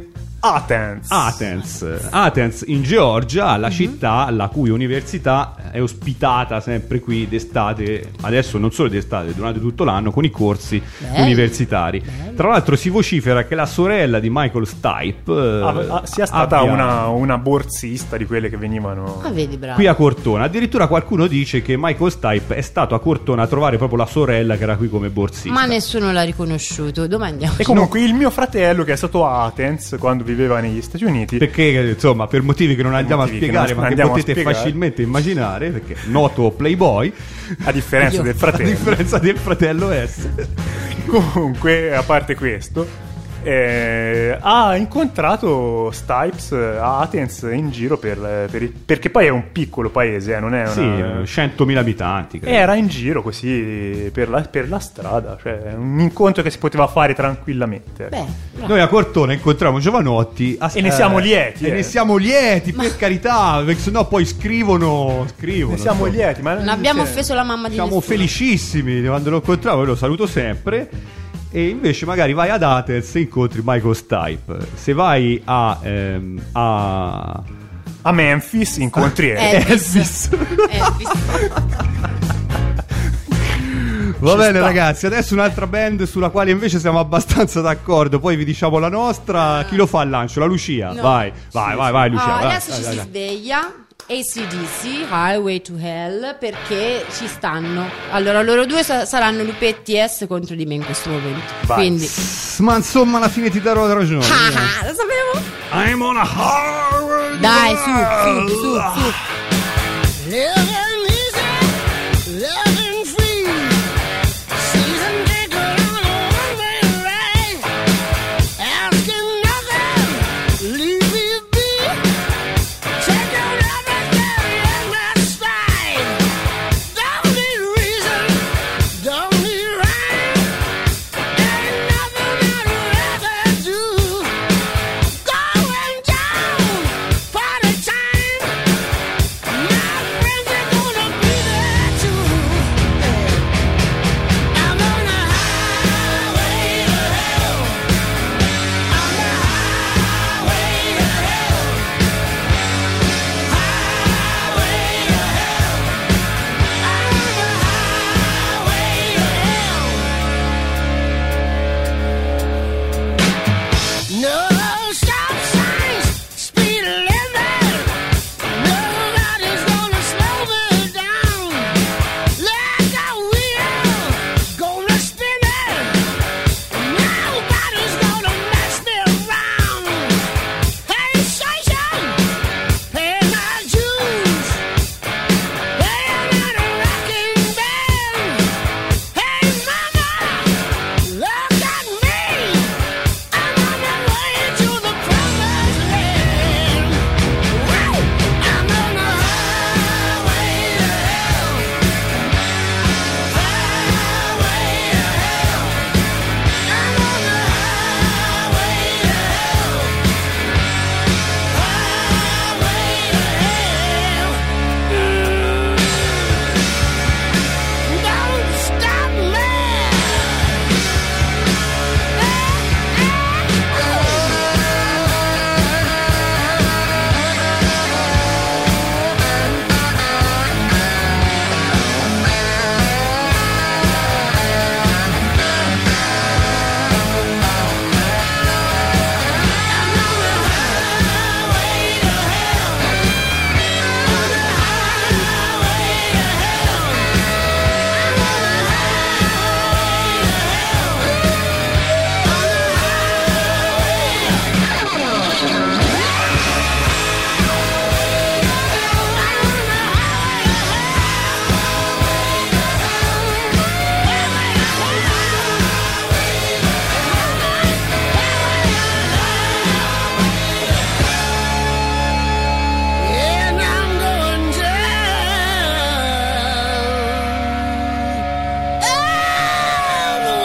Athens in Georgia, la città la cui università è ospitata sempre qui d'estate, adesso non solo d'estate, durante tutto l'anno con i corsi Bello. universitari. Tra l'altro si vocifera che la sorella di Michael Stipe sia stata abbia- una borsista di quelle che venivano. Ah, vedi, bravo. qui a Cortona. Addirittura qualcuno dice che Michael Stipe è stato a Cortona a trovare proprio la sorella che era qui come borsista. Ma nessuno l'ha riconosciuto. Dove andiamo? E comunque il mio fratello, che è stato a Athens quando viveva negli Stati Uniti, Perché insomma, per motivi che non andiamo a motivi che spiegare, non ma che andiamo a potete spiegare. facilmente immaginare, perché noto playboy, a differenza Io. del a fratello, differenza del fratello S. comunque, a parte questo, ha incontrato Stipes a Athens in giro perché poi è un piccolo paese, non è Sì, una... 100.000 abitanti. credo. Era in giro così per la strada, cioè un incontro che si poteva fare tranquillamente. Beh, bravo. Noi a Cortona incontriamo Giovanotti E ne siamo lieti, E ne siamo lieti, per carità, perché sennò poi scrivono. Ne siamo insomma. lieti, ma Non abbiamo cioè, offeso la mamma di Siamo nessuno. felicissimi quando lo incontriamo, io lo saluto sempre. E invece magari vai ad Athens e incontri Michael Stipe. Se vai a Memphis incontri Elvis. Elvis. Elvis. Va Ci bene sta. ragazzi, adesso un'altra band sulla quale invece siamo abbastanza d'accordo, poi vi diciamo la nostra. Chi lo fa il lancio? La Lucia? No. Vai Lucia, vai. Adesso ci si sveglia. AC/DC, Highway to Hell, perché ci stanno. Allora, loro due saranno Lupetti S contro di me in questo momento. Vai. Quindi, Ma insomma alla fine ti darò ragione. lo sapevo. I'm on a highway. Dai, su. Living easy, living free. Season ticket on a one-way ride. Asking nothing, leave me be. Take out everything in my stride. Don't need reason, don't need rhyme. Ain't nothing I'd rather do. Going down, party time. My friends are gonna be there too. I'm on the highway to hell. On the highway to hell. Highway to hell. I'm on the highway to hell. No stop signs, speed limit. Nobody's gonna slow me down. Like a wheel, gonna spin it. Nobody's gonna mess me around. Hey, station, pay my dues. Playing at a rocking band. Hey, mama, look at me. I'm on my way to the promised land. Woo! I'm on the highway to hell. Highway to hell. I'm on the highway to hell. Highway to hell. Don't stop me. And I'm going down all the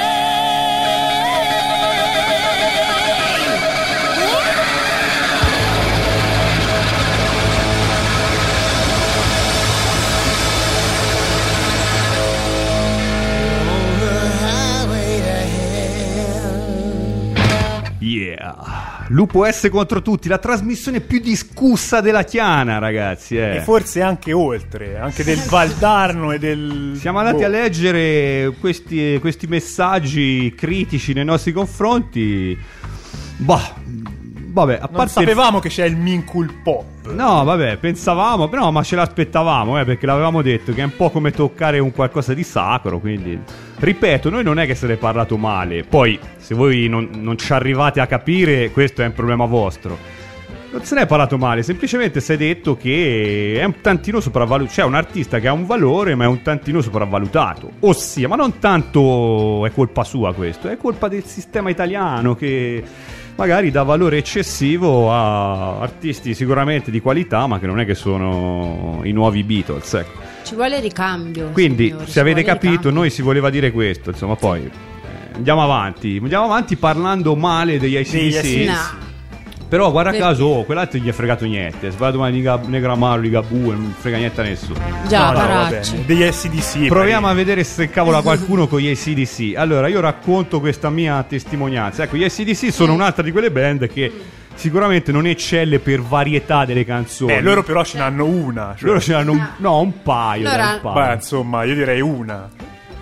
Yeah. Lupo S contro tutti, la trasmissione più discussa della Chiana, ragazzi. E forse anche oltre, anche del Valdarno e del... Siamo andati Boh. a leggere questi messaggi critici nei nostri confronti. Bah, vabbè, a Non parte sapevamo che c'è il Minkul Pop. No, vabbè, pensavamo, però ma ce l'aspettavamo, perché l'avevamo detto che è un po' come toccare un qualcosa di sacro, quindi ripeto, noi non è che se ne è parlato male. Poi, se voi non ci arrivate a capire, questo è un problema vostro. Non se ne è parlato male, semplicemente si è detto che è un tantino sopravvalutato. C'è un artista che ha un valore, ma è un tantino sopravvalutato. Ossia, ma non tanto è colpa sua questo, è colpa del sistema italiano che magari dà valore eccessivo a artisti sicuramente di qualità, ma che non è che sono i nuovi Beatles, ecco. Ci vuole ricambio. Quindi, signori, se ci avete vuole capito, ricambio. noi si voleva dire questo, insomma, poi andiamo avanti parlando male degli AC/DC. No. Però guarda Perché? caso, quell'altro non gli è fregato niente. Se va domani di Negramaro, di Gabù, non frega niente a nessuno. Già, No, va paracci. bene. Degli SDC. Proviamo a vedere se cavola qualcuno con gli AC/DC. Allora, io racconto questa mia testimonianza. Ecco, gli AC/DC sono un'altra di quelle band che sicuramente non eccelle per varietà delle canzoni. Loro però ce n'hanno una. Cioè, Loro ce l'hanno un paio. Allora- dai, un paio. beh, insomma, io direi una.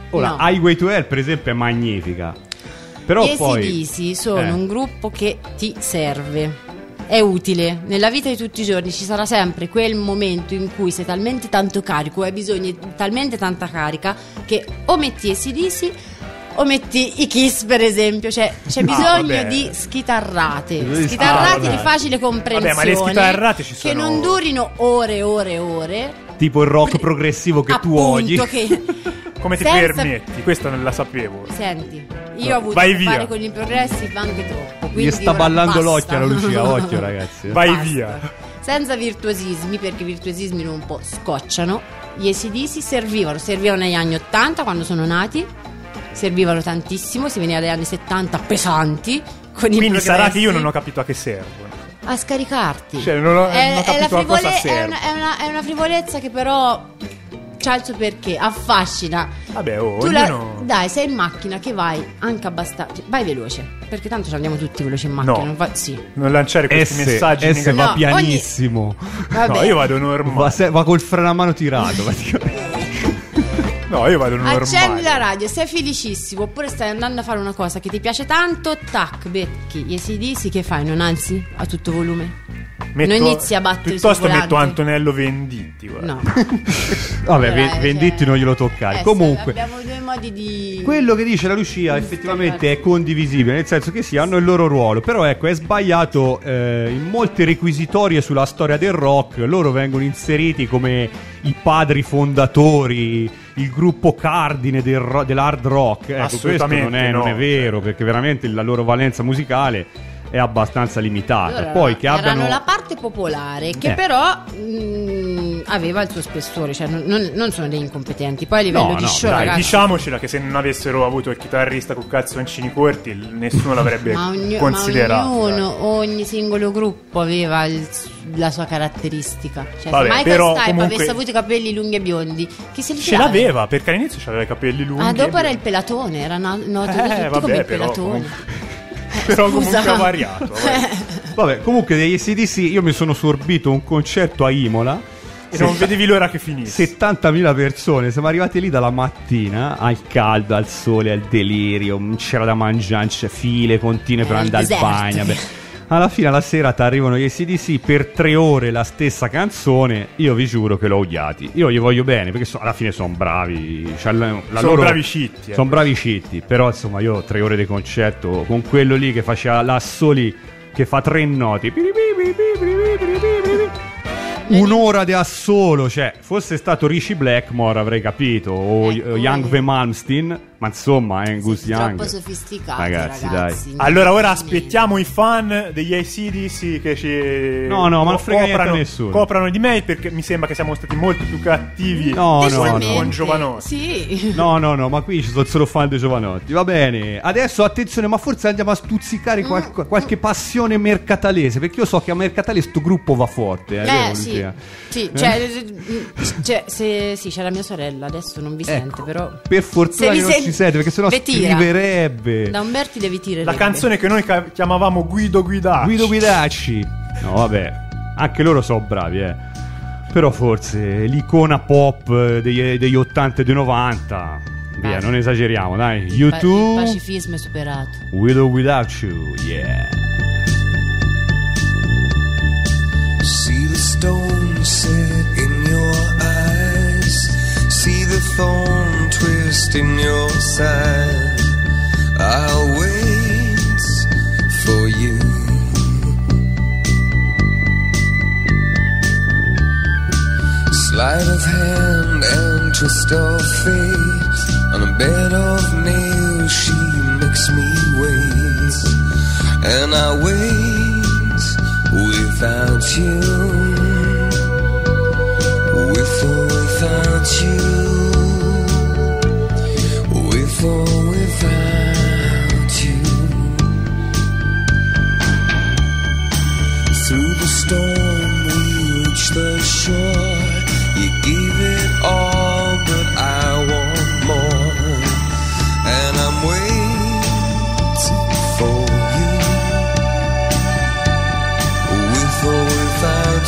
Ora, No. Highway to Hell per esempio è magnifica, però Gli poi AC/DC sono un gruppo che ti serve, è utile nella vita di tutti i giorni. Ci sarà sempre quel momento in cui sei talmente tanto carico, hai bisogno di talmente tanta carica, che o metti AC/DC o metti i Kiss, per esempio. Cioè c'è bisogno vabbè. di schitarrate Ah, di vabbè. facile comprensione, Vabbè, ma le schitarrate ci che sono- non durino ore e ore e ore, tipo il rock progressivo che tu odi. appunto, che Come ti senza- permetti? Questa non la sapevo. Senti, io ho avuto Vai a che via. fare con i progressive anche troppo. Gli quindi sta ora ballando basta. l'occhio alla Lucia, occhio ragazzi. Vai Basta. via. Senza virtuosismi, perché i virtuosismi un po' scocciano. Gli AC/DC servivano negli anni 80 quando sono nati, servivano tantissimo, si veniva dagli anni 70 pesanti con i Quindi sarà che io progressi, non ho capito a che servono. a scaricarti. Cioè, non ho è capito la a cosa frivole- serve. è una frivolezza che però c'ha il suo perché, affascina. Vabbè, ognuno... Dai, sei in macchina che vai anche abbastanza, vai veloce, perché tanto ci andiamo tutti veloci in macchina. No. non va- sì. Non lanciare questi messaggi S negativi. va No, pianissimo. Vabbè. No, io vado normale. Va col freno a mano tirato praticamente. No, io vado normale. Accendi la radio, sei felicissimo, oppure stai andando a fare una cosa che ti piace tanto, tac, becchi gli AC/DC, che fai? Non alzi a tutto volume? non inizi a battere sul Piuttosto volante? metto Antonello Venditti, guarda. No. Vabbè, Allora, Venditti cioè, non glielo toccare. sì, Comunque, abbiamo due modi di... quello che dice la Lucia effettivamente è condivisibile, nel senso che sì, hanno il loro ruolo, però ecco, è sbagliato in molte requisitorie sulla storia del rock. Loro vengono inseriti come i padri fondatori, il gruppo cardine dell'hard rock. Ecco, questo Assolutamente non è no. vero, perché veramente la loro valenza musicale è abbastanza limitata. Allora, Poi che erano abbiano la parte popolare che Eh. però aveva il suo spessore, cioè non sono degli incompetenti. Poi a livello No, di no, show, dai, ragazzi, Diciamocela che se non avessero avuto il chitarrista con calzoncini corti, nessuno l'avrebbe considerato. ma ognuno, dai. ogni singolo gruppo aveva la sua caratteristica. Cioè, Vabbè, se Michael però, Stipe comunque- avesse avuto i capelli lunghi e biondi, chi se li Ce tirava? l'aveva, perché all'inizio aveva i capelli lunghi. Ah, dopo e- era il pelatone, era noto tutti vabbè, come il però pelatone. comunque- Però Scusa. comunque ha variato. vabbè. Vabbè, comunque degli AC/DC io mi sono sorbito un concerto a Imola. E non vedevi l'ora che finisse. 70.000 persone, siamo arrivati lì dalla mattina al caldo, al sole, al delirio, non c'era da mangiare, c'è file continue per Il andare al deserto. bagno. Beh. Alla fine, alla sera, ti arrivano gli AC/DC per 3 ore la stessa canzone. Io vi giuro che l'ho odiati. Io gli voglio bene perché alla fine sono bravi. Cioè, Sono bravi scitti, Sono bravi scitti. Però insomma, io 3 ore di concerto con quello lì che faceva l'assoli, che fa 3 note. Un'ora di assolo, cioè, fosse stato Rishi Blackmore avrei capito, o Ecco, Young vedi. V. Malmsteen, ma insomma, Angus Young. Troppo sofisticati, Ragazzi, ragazzi. Allora ora Niente. aspettiamo i fan degli AC/DC che ci No, ma non frega niente a nessuno. coprano di me, perché mi sembra che siamo stati molto più cattivi No, Decisamente. con Giovanotti. Sì. No, ma qui ci sono solo fan di Giovanotti. Va bene, adesso attenzione, ma forse andiamo a stuzzicare qualche passione mercatalese, perché io so che a Mercatale sto gruppo va forte. Vero, Sì, Lucia? sì, sì, c'è la mia sorella, adesso non vi sente, Ecco, però per fortuna se vi che non ci sente, perché sennò vi tira. scriverebbe. Da Umberti devi tirare La canzone che noi chiamavamo Guido Guidacci. Guido Guidacci. No, vabbè, anche loro sono bravi, Però forse l'icona pop degli 80 e dei 90. Via, Basta. non esageriamo, dai. Il YouTube, pacifismo è superato. Guido Guidacci, yeah. See the stone set in your eyes. See the thorn twist in your side. I'll wait for you. Sleight of hand and twist of fate. On a bed of nails she makes me wait. And I wait without you. With or without you. With or without you. Through the storm we reach the shore. You gave it all, but I want more. And I'm waiting for you. With or without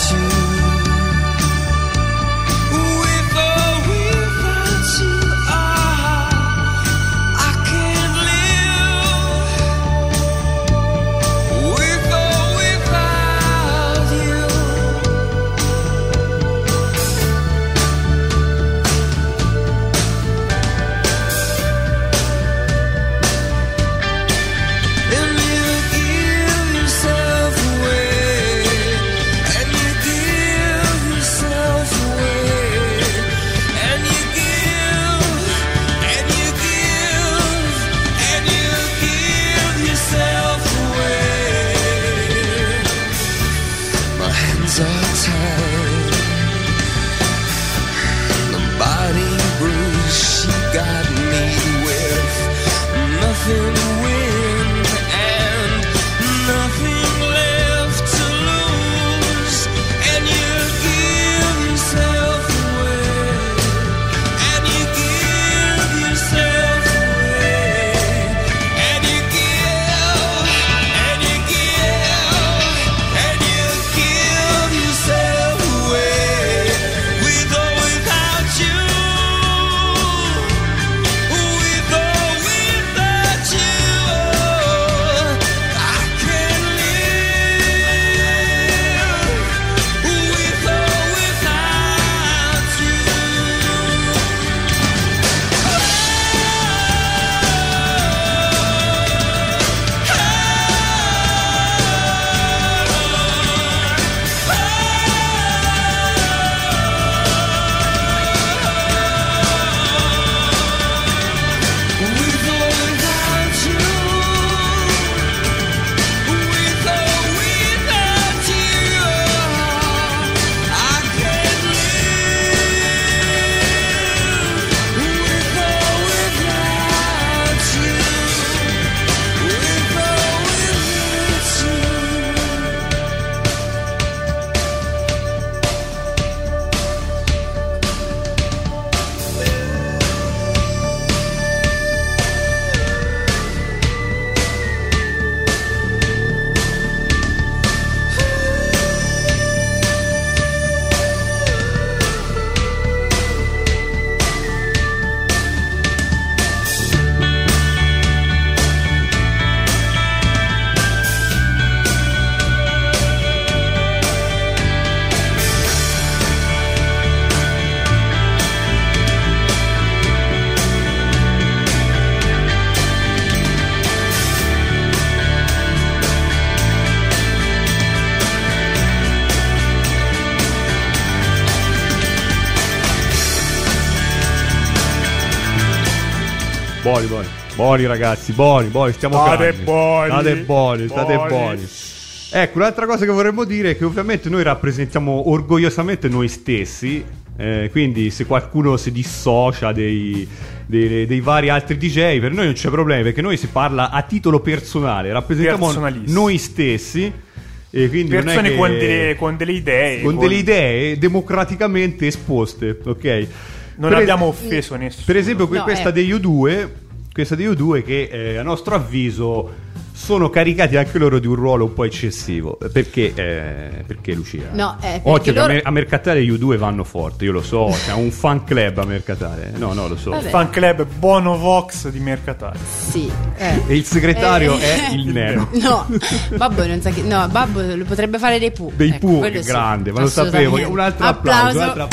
Buoni ragazzi, buoni, stiamo State calmi. buoni. State buoni. Ecco, un'altra cosa che vorremmo dire è che ovviamente noi rappresentiamo orgogliosamente noi stessi, quindi se qualcuno si dissocia dei vari altri DJ, per noi non c'è problema, perché noi si parla a titolo personale, rappresentiamo noi stessi. E quindi persone non è che... con delle idee, con delle idee democraticamente esposte, ok? Non abbiamo offeso nessuno. Per esempio questa dei U2 che a nostro avviso sono caricati anche loro di un ruolo un po' eccessivo. Perché Lucia? No, perché occhio loro... che a Mercatale gli U2 vanno forte, io lo so, c'è un fan club a Mercatale. No, lo so. Vabbè. Fan club Bono Vox di Mercatale. Sì. E il segretario è il nero. No, Babbo non sa che... No, Babbo lo potrebbe fare dei Pooh. Dei Pooh, quello che sì, grande, ma lo sapevo. Un altro applauso.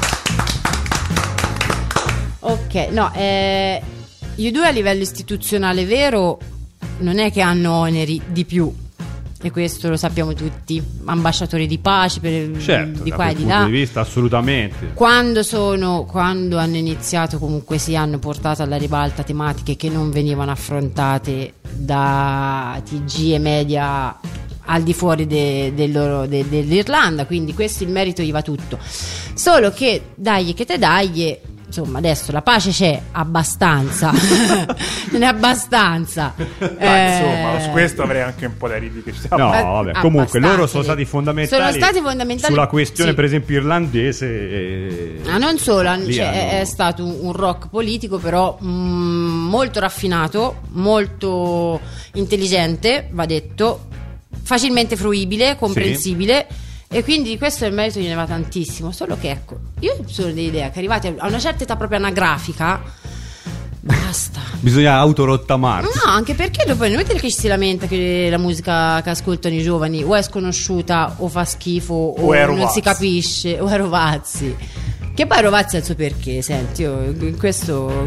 Ok, no, gli U2 a livello istituzionale vero non è che hanno oneri di più, e questo lo sappiamo tutti, ambasciatori di pace certo, di qua e di punto là. di vista assolutamente. Quando hanno iniziato, comunque si hanno portato alla ribalta tematiche che non venivano affrontate da TG e media al di fuori dell'Irlanda, quindi questo il merito gli va tutto. Solo che dagli che te dagli, insomma, adesso la pace c'è abbastanza. Non è abbastanza. Insomma, su questo avrei anche un po' da ridere. No, vabbè, comunque loro sono stati fondamentali sulla questione, sì, per esempio irlandese. Non solo, è stato un rock politico, però molto raffinato, molto intelligente, va detto, facilmente fruibile, comprensibile. Sì. E quindi questo il merito gliene va tantissimo. Solo che ecco, io sono dell'idea che arrivati a una certa età proprio anagrafica basta, bisogna autorottamarsi. No, anche perché dopo non mettere che ci si lamenta che la musica che ascoltano i giovani o è sconosciuta o fa schifo o non si capisce o è Rovazzi. Che poi Rovazzi ha il suo perché, senti, io in questo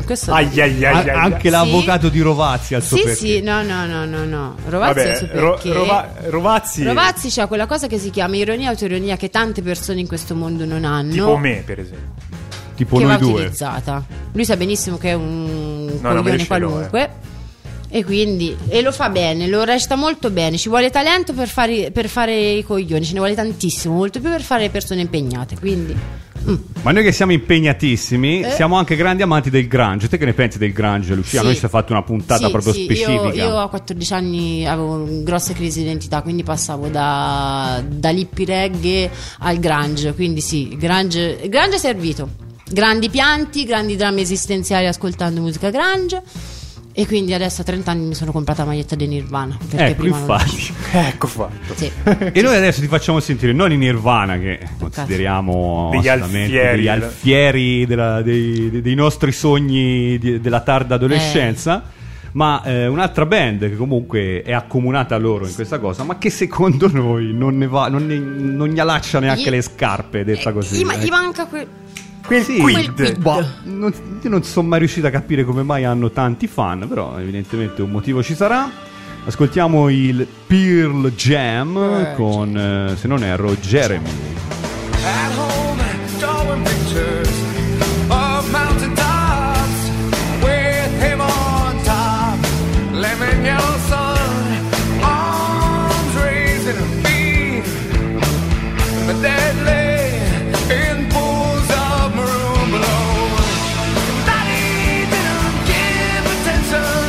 anche l'avvocato di Rovazzi ha il suo perché. Sì, no. Rovazzi ha il suo perché. Rovazzi c'ha quella cosa che si chiama ironia e autoironia che tante persone in questo mondo non hanno. Tipo me, per esempio. Tipo che noi va due. Utilizzata. Lui sa benissimo che è un coglione qualunque. E quindi lo fa bene, lo recita molto bene. Ci vuole talento per fare i coglioni, ce ne vuole tantissimo, molto più per fare persone impegnate. Quindi ma noi che siamo impegnatissimi siamo anche grandi amanti del grunge. Te che ne pensi del grunge, Lucia? Sì. Noi ci ha fatto una puntata proprio specifica. Io a 14 anni avevo grosse crisi di identità, quindi passavo dall'hippie reggae al grunge. Quindi sì, il grunge è servito. Grandi pianti, grandi drammi esistenziali ascoltando musica grunge. E quindi adesso a 30 anni mi sono comprata la maglietta di Nirvana. Ecco, infatti. Ecco fatto. Sì. E noi adesso ti facciamo sentire non i Nirvana, che consideriamo degli alfieri dei nostri sogni della tarda adolescenza, ma un'altra band che comunque è accomunata a loro in questa cosa, ma che secondo noi non gli allaccia neanche le scarpe, detta così. Gli manca quel quid. Io non sono mai riuscito a capire come mai hanno tanti fan, però evidentemente un motivo ci sarà. Ascoltiamo il Pearl Jam con, se non erro, Jeremy. At home, drawing pictures of mountain tops with him on top, lemon yellow sun, arms raising a beam, the deadly in pools of maroon below. Daddy didn't give attention,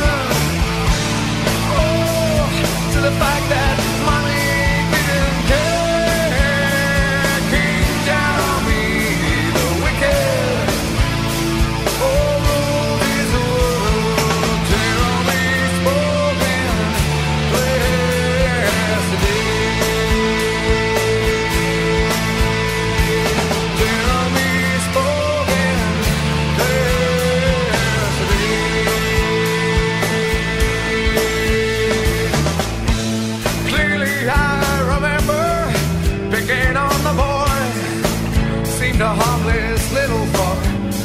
to the fact that mommy didn't care. Came down on me, the wicked old road is a world terribly spoken yesterday. Terribly spoken yesterday. Clearly I remember picking on the boy, seemed a harmless little fuck.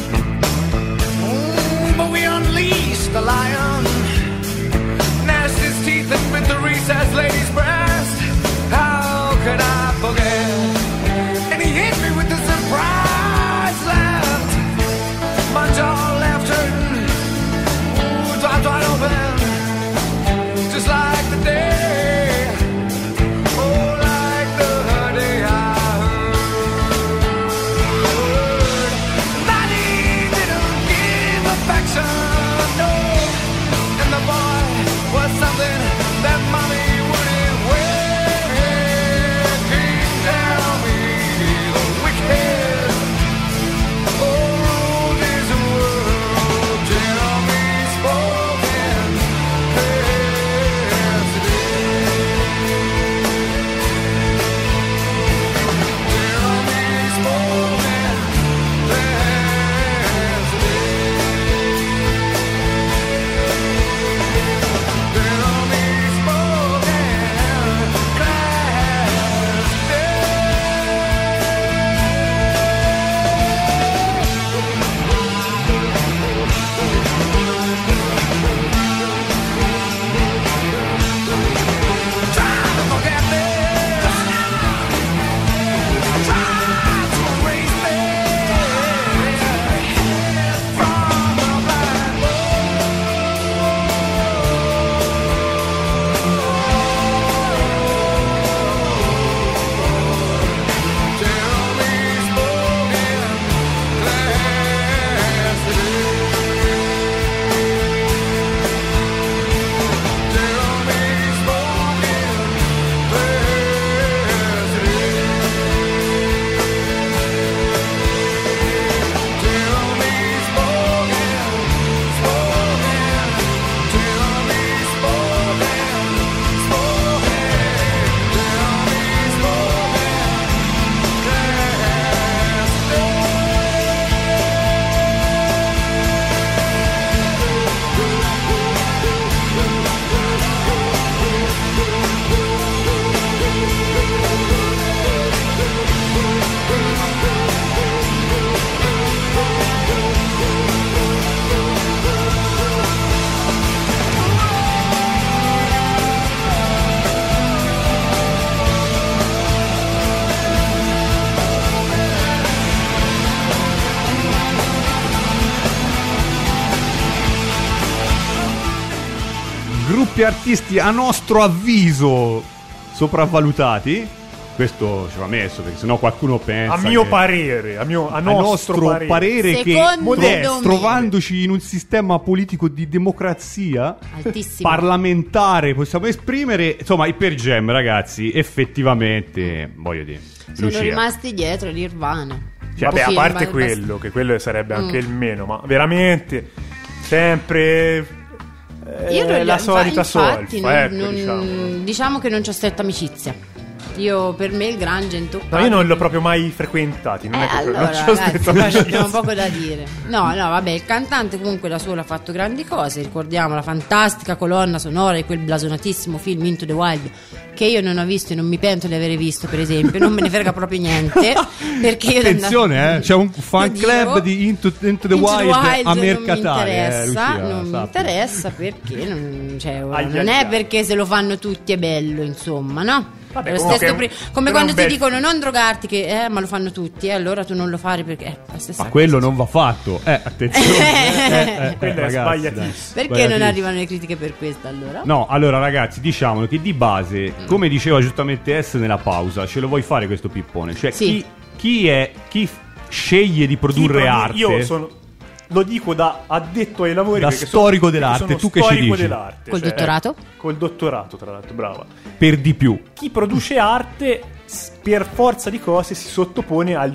But we unleashed the lion, gnashed his teeth and bit the recessed lady's breast. How could I forget? And he hit me with the surprise left, my jaw left hurting. gruppi artisti a nostro avviso sopravvalutati. Questo ci va messo perché sennò qualcuno pensa a mio parere, a nostro parere che Secondo trovandoci in un sistema politico di democrazia altissimo, parlamentare, possiamo esprimere, insomma, i Pearl Jam, ragazzi, effettivamente, voglio dire, sono Lucia. rimasti dietro Nirvana. Vabbè, a Film, parte basta. quello, che quello sarebbe anche il meno, ma veramente sempre Io non li la ho- solita infatti, solfa, diciamo che non c'ho stretta amicizia. Io, per me, il grunge è intoccato. No, io non l'ho proprio mai frequentati, non è che allora, non ci ho ragazzi, stretto poi amicizia. abbiamo poco da dire. No, vabbè, il cantante comunque da solo ha fatto grandi cose. Ricordiamo la fantastica colonna sonora di quel blasonatissimo film Into the Wild, che io non ho visto e non mi pento di avere visto, per esempio. Non me ne frega proprio niente. Perché io Attenzione, c'è un fan club di Into the Wild a Mercatale. Non mi interessa perché non ai. è perché se lo fanno tutti è bello, insomma, no? Vabbè, Lo comunque stesso è un- come però quando è un ti bel dicono film. non drogarti, che ma lo fanno tutti, allora tu non lo fai perché è la stessa Ma quello cosa. non va fatto. Attenzione. Quello è ragazzi, sbagliatissimo. dai. Perché non Sbagliatissimo. arrivano le critiche per questo allora? No, allora ragazzi, diciamolo che di base, come diceva giustamente S nella pausa, ce lo vuoi fare questo pippone? Cioè, Sì. chi sceglie di produrre arte? Io lo dico da addetto ai lavori, Da perché storico perché dell'arte, sono tu che ci storico dici? dell'arte, Col dottorato? Col dottorato, tra l'altro, brava. Per di più. Chi produce arte per forza di cose si sottopone a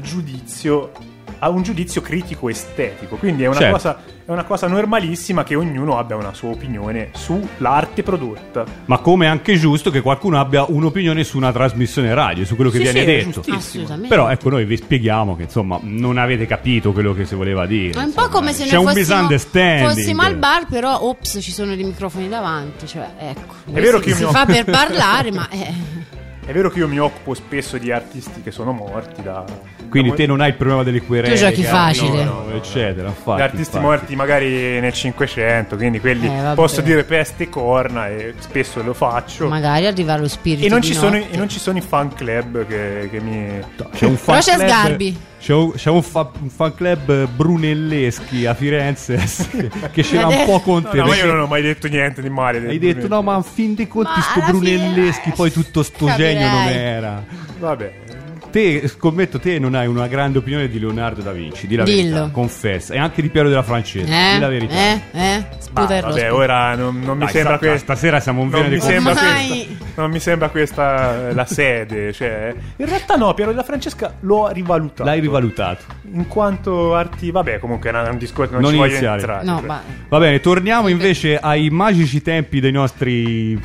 un giudizio critico estetico, quindi è una cosa normalissima che ognuno abbia una sua opinione sull'arte prodotta. Ma come è anche giusto che qualcuno abbia un'opinione su una trasmissione radio, su quello che Sì, viene sì, è detto. giustissimo. Assolutamente. Però ecco, noi vi spieghiamo che insomma non avete capito quello che si voleva dire. È un po' insomma. come se c'è noi un misunderstanding. fossimo al bar, però ops, ci sono dei microfoni davanti, cioè ecco. È vero che io si mi fa per parlare, ma È vero che io mi occupo spesso di artisti che sono morti Quindi te non hai il problema delle querele, Tu giochi che facile. hanno, eccetera. Infatti, gli artisti infatti. morti magari nel 500, quindi quelli vabbè. posso dire peste e corna e spesso lo faccio. magari arriva lo spirito E non, di ci sono, notte. e non ci sono i fan club che mi... C'è un fan Però c'è club- Sgarbi. C'è un fan club brunelleschi a Firenze che c'era un po' con te. No, ma io perché non ho mai detto niente di male. hai detto no, ma a fin dei conti Ma sto alla brunelleschi, fine, poi tutto sto capirei. genio non era. Vabbè. Te, scommetto, te non hai una grande opinione di Leonardo da Vinci, di la Dillo. verità, confessa. E anche di Piero della Francese, di la verità. Sputa il Vabbè, rospo. ora non mi Dai, sembra questa. stasera siamo un Non viene mi, di sembra Mai. questa, non mi sembra questa la sede. Cioè, in realtà no, Piero della Francesca l'ho rivalutato. L'hai rivalutato. In quanto vabbè, comunque è un discorso, non Non ci voglio iniziare. entrare. No, ma Va bene, torniamo invece ai magici tempi dei nostri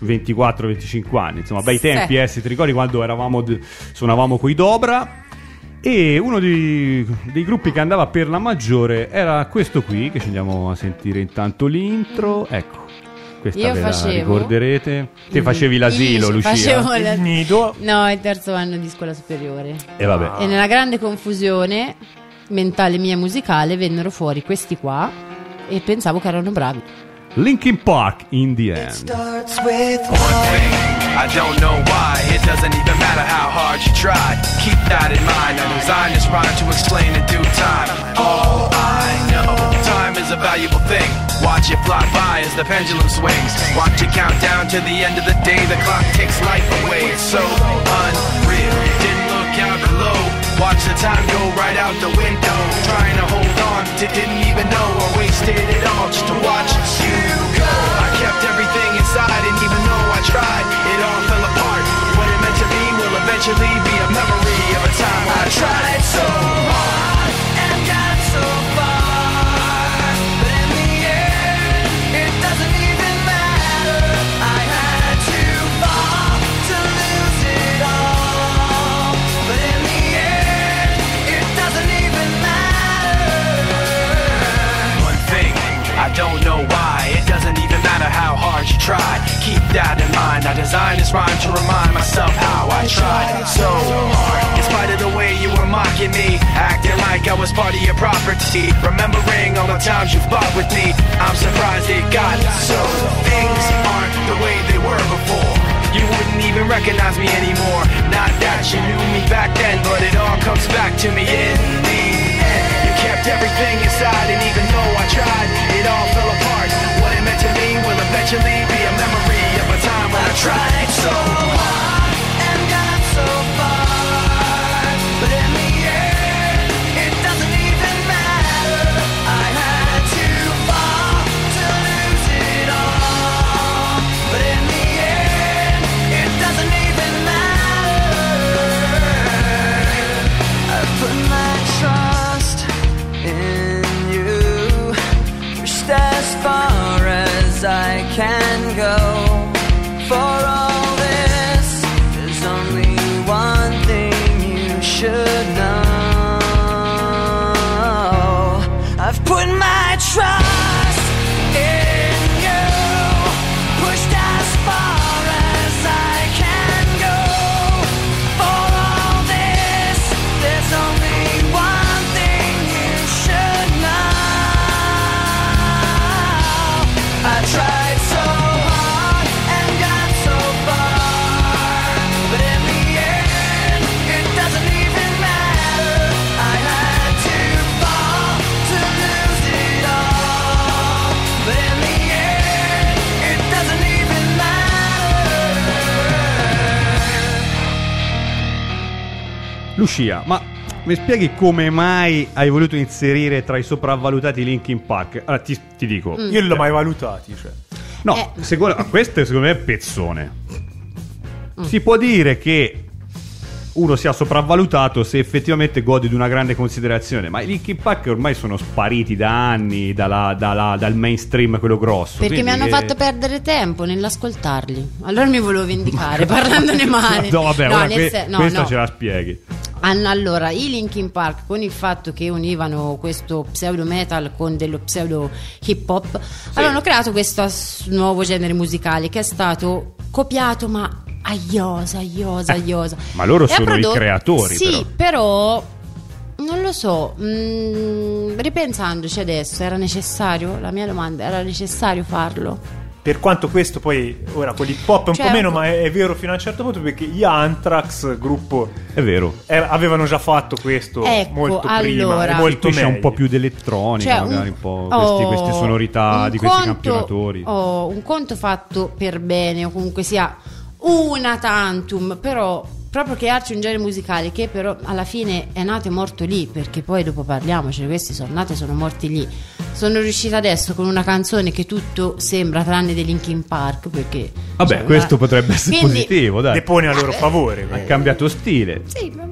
24-25 anni. Insomma, bei Sì. tempi, ti ricordi quando suonavamo coi Dobra? E uno dei gruppi che andava per la maggiore era questo qui, che ci andiamo a sentire intanto l'intro. Ecco, questa Io ve la facevo- ricorderete. Te facevi l'asilo, Io Lucia. facevo Il nido. No, il terzo anno di scuola superiore. E vabbè. E nella grande confusione mentale mia musicale vennero fuori questi qua e pensavo che erano bravi. Linkin Park in the end. Starts with One thing, I don't know why. It doesn't even matter how hard you try. Keep that in mind. I designed this rhyme to explain in due time. All I know, time is a valuable thing. Watch it fly by as the pendulum swings. Watch it count down to the end of the day. The clock takes life away. It's so unreal. Didn't look out below. Watch the time go right out the window. Trying to hold on, didn't even know I wasted it all just to watch you go. I kept everything inside, and even though I tried, it all fell apart. What it meant to be will eventually be a memory of a time I tried so hard and got so far. But in the end, it doesn't even matter. I had to fall to lose it all. But in the end, it doesn't even matter. One thing, I don't know why. It doesn't even matter how hard you try. Keep that in mind. I designed this rhyme to remind myself how I tried so hard. In spite of the way you were mocking me, acting like I was part of your property. Remembering all the times you fought with me, I'm surprised it got so. Things aren't the way they were before. You wouldn't even recognize me anymore. Not that you knew me back then, but it all comes back to me in the end. You kept everything inside, and even though I tried, it all fell apart. What it meant to me will eventually be can go. For all this, there's only one thing you should know. I've put my trust in you, pushed as far as I can go. For all this, there's only one thing you should know. I tried so hard and got so far, but in the end, it doesn't even matter. I had to fall to lose it all, but in the end, it doesn't even matter. Lucia, ma mi spieghi come mai hai voluto inserire tra i sopravvalutati Linkin Park? Allora ti dico, Io non l'ho mai valutati, cioè. no, questo secondo me è pezzone. Si può dire che uno sia sopravvalutato se effettivamente gode di una grande considerazione, ma i Linkin Park ormai sono spariti da anni dal mainstream, quello grosso. Perché mi quindi hanno fatto perdere tempo nell'ascoltarli. Allora mi volevo vendicare parlandone male. No, vabbè, No, ora no, questa no. ce la spieghi. Allora, i Linkin Park, con il fatto che univano questo pseudo metal con dello pseudo hip hop, avevano creato questo nuovo genere musicale che è stato copiato ma a iosa. Ma loro E ha sono i creatori, sì, però non lo so, ripensandoci adesso, era necessario? La mia domanda, era necessario farlo? Per quanto questo poi, ora con l'hip hop è un Cioè, po' meno, ma è vero fino a un certo punto, perché gli Anthrax, gruppo, È vero. avevano già fatto questo Ecco, molto prima allora. e molto Qui c'è un po' meglio. più d'elettronica, Cioè, magari un po' oh, queste sonorità un di questi conto- campionatori. un conto fatto per bene, o comunque sia una tantum, però proprio crearci un genere musicale che però alla fine è nato e morto lì, perché poi dopo parliamocene, questi sono nati e sono morti lì. Sono riuscita adesso con una canzone che tutto sembra tranne dei Linkin Park, perché Vabbè, cioè, questo potrebbe essere quindi- positivo, dai. Depone a loro favore. Ha cambiato stile. Sì, ma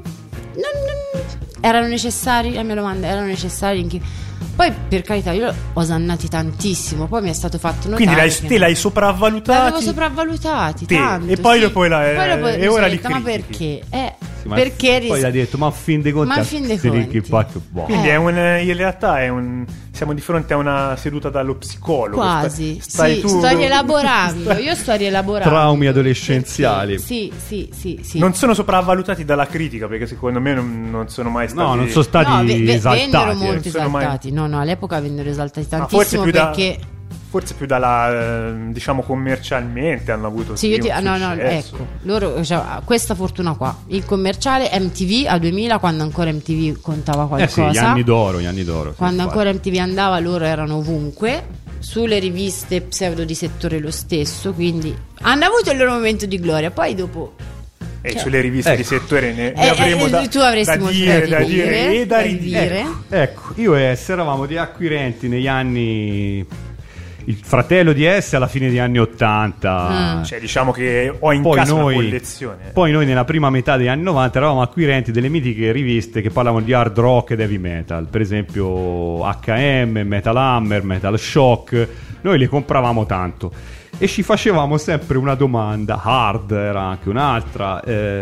erano necessari, la mia domanda, erano necessari Linkin. Poi per carità io ho osannati tantissimo, poi mi è stato fatto notare Quindi che- te l'hai sopravvalutati. l'avevo sopravvalutati Te. tanto, E poi sì. dopo mi e ora sono li detta, ma critichi. perché? Sì, ma perché poi ha detto, ma a fin dei conti, Ma a fin dei questi conti. Linkin Park, boh. Quindi in realtà siamo di fronte a una seduta dallo psicologo. quasi Stai sì, tu- sto rielaborando, io sto rielaborando Traumi adolescenziali. sì. Non sono sopravvalutati dalla critica, perché secondo me non sono mai stati. No, non sono stati no, vennero esaltati. molto Non sono mai- esaltati no, all'epoca vennero esaltati Ma forse tantissimo più perché forse più dalla diciamo commercialmente hanno avuto sì, io un no, successo. ecco, loro cioè, questa fortuna qua, il commerciale MTV a 2000, quando ancora MTV contava qualcosa, Sì, gli anni d'oro, sì, quando infatti. ancora MTV andava, loro erano ovunque, sulle riviste pseudo di settore lo stesso, quindi hanno avuto il loro momento di gloria, poi dopo E cioè- sulle riviste di settore ne avremo tu avresti da molto dire, da da dire e da da ridire. dire. Ecco, io e S eravamo degli acquirenti negli anni. Il fratello di S alla fine degli anni 80. Cioè, diciamo che ho in Poi casa una noi, collezione. poi noi nella prima metà degli anni 90 eravamo acquirenti delle mitiche riviste che parlavano di hard rock ed heavy metal, per esempio HM, Metal Hammer, Metal Shock. Noi le compravamo tanto e ci facevamo sempre una domanda, Hard era anche un'altra.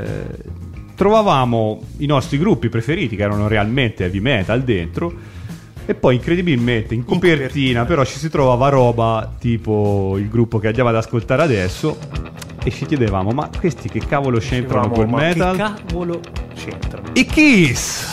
Trovavamo i nostri gruppi preferiti che erano realmente heavy metal dentro. E poi incredibilmente in copertina però ci si trovava roba tipo il gruppo che andiamo ad ascoltare adesso e ci chiedevamo, ma questi che cavolo c'entrano col Ma metal? che cavolo c'entrano? I Kiss!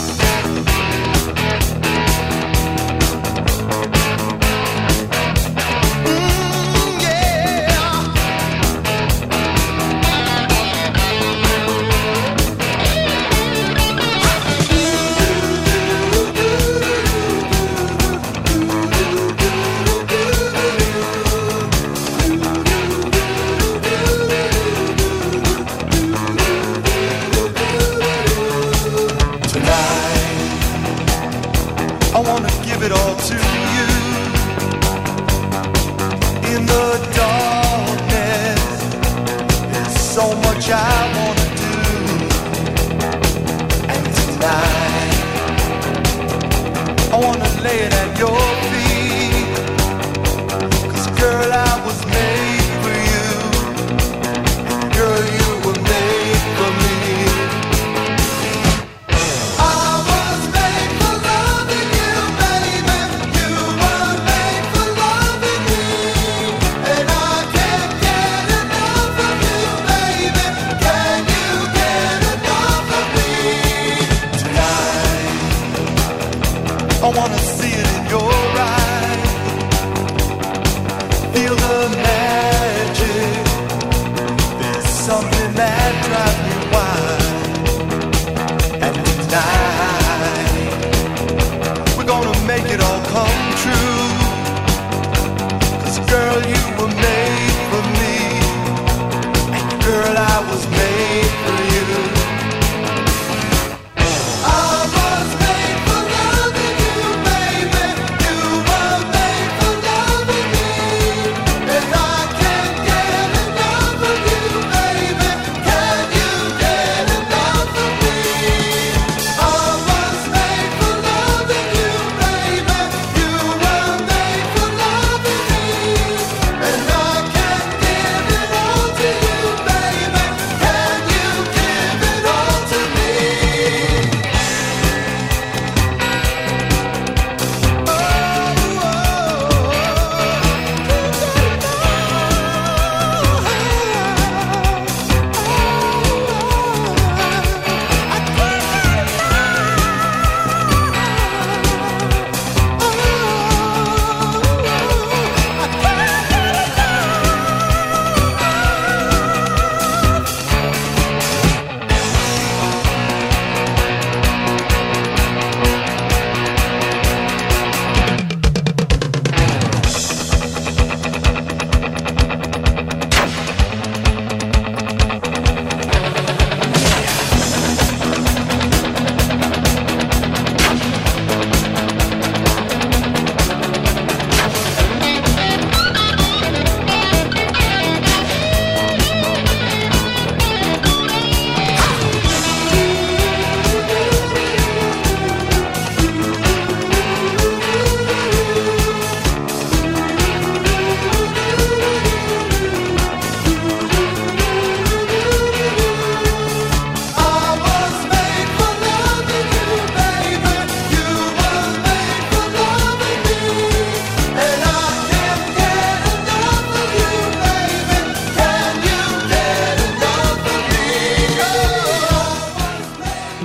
I wanna give it all to you. In the darkness, there's so much I wanna do. And tonight, I wanna lay it at your feet. 'Cause girl, I was made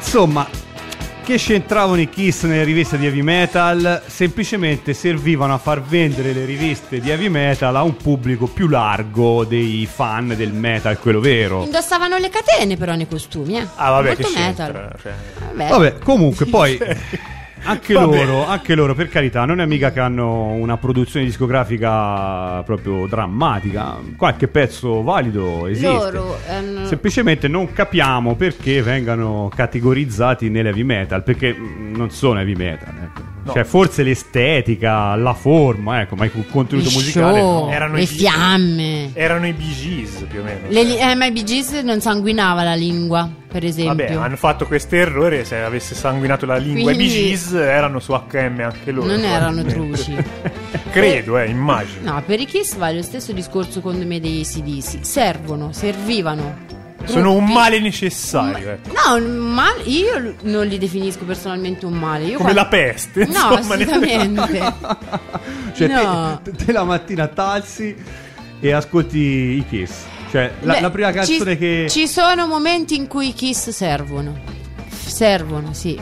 Insomma, che c'entravano i Kiss nelle riviste di heavy metal? Semplicemente servivano a far vendere le riviste di heavy metal a un pubblico più largo dei fan del metal, quello vero. Indossavano le catene però nei costumi, Ah, vabbè, molto che metal. c'entra? Cioè, Vabbè, comunque poi anche Vabbè. loro, per carità, non è mica che hanno una produzione discografica proprio drammatica. Qualche pezzo valido esiste. Loro Semplicemente non capiamo perché vengano categorizzati nell'heavy metal, perché non sono heavy metal, ecco. No. Cioè, forse l'estetica, la forma, ecco, ma il contenuto il musicale show, no. Erano le i- fiamme. erano i Bee Gees più o meno. Ma i Bee Gees non sanguinava la lingua, per esempio. Vabbè, hanno fatto questo errore. Se avesse sanguinato la lingua, Quindi- i Bee Gees erano su HM anche loro. Non erano probabilmente. truci. Credo, immagino. No, per i Kiss vale lo stesso discorso secondo me degli AC/DC. Servivano. Sono un gruppi- male necessario. No, un male. Io non li definisco personalmente un male. Io Come quando- la peste. No, insomma, assolutamente. Cioè, No. te la mattina t'alzi e ascolti i Kiss. Cioè, la Beh, prima canzone che... Ci sono momenti in cui i Kiss servono. Servono, sì.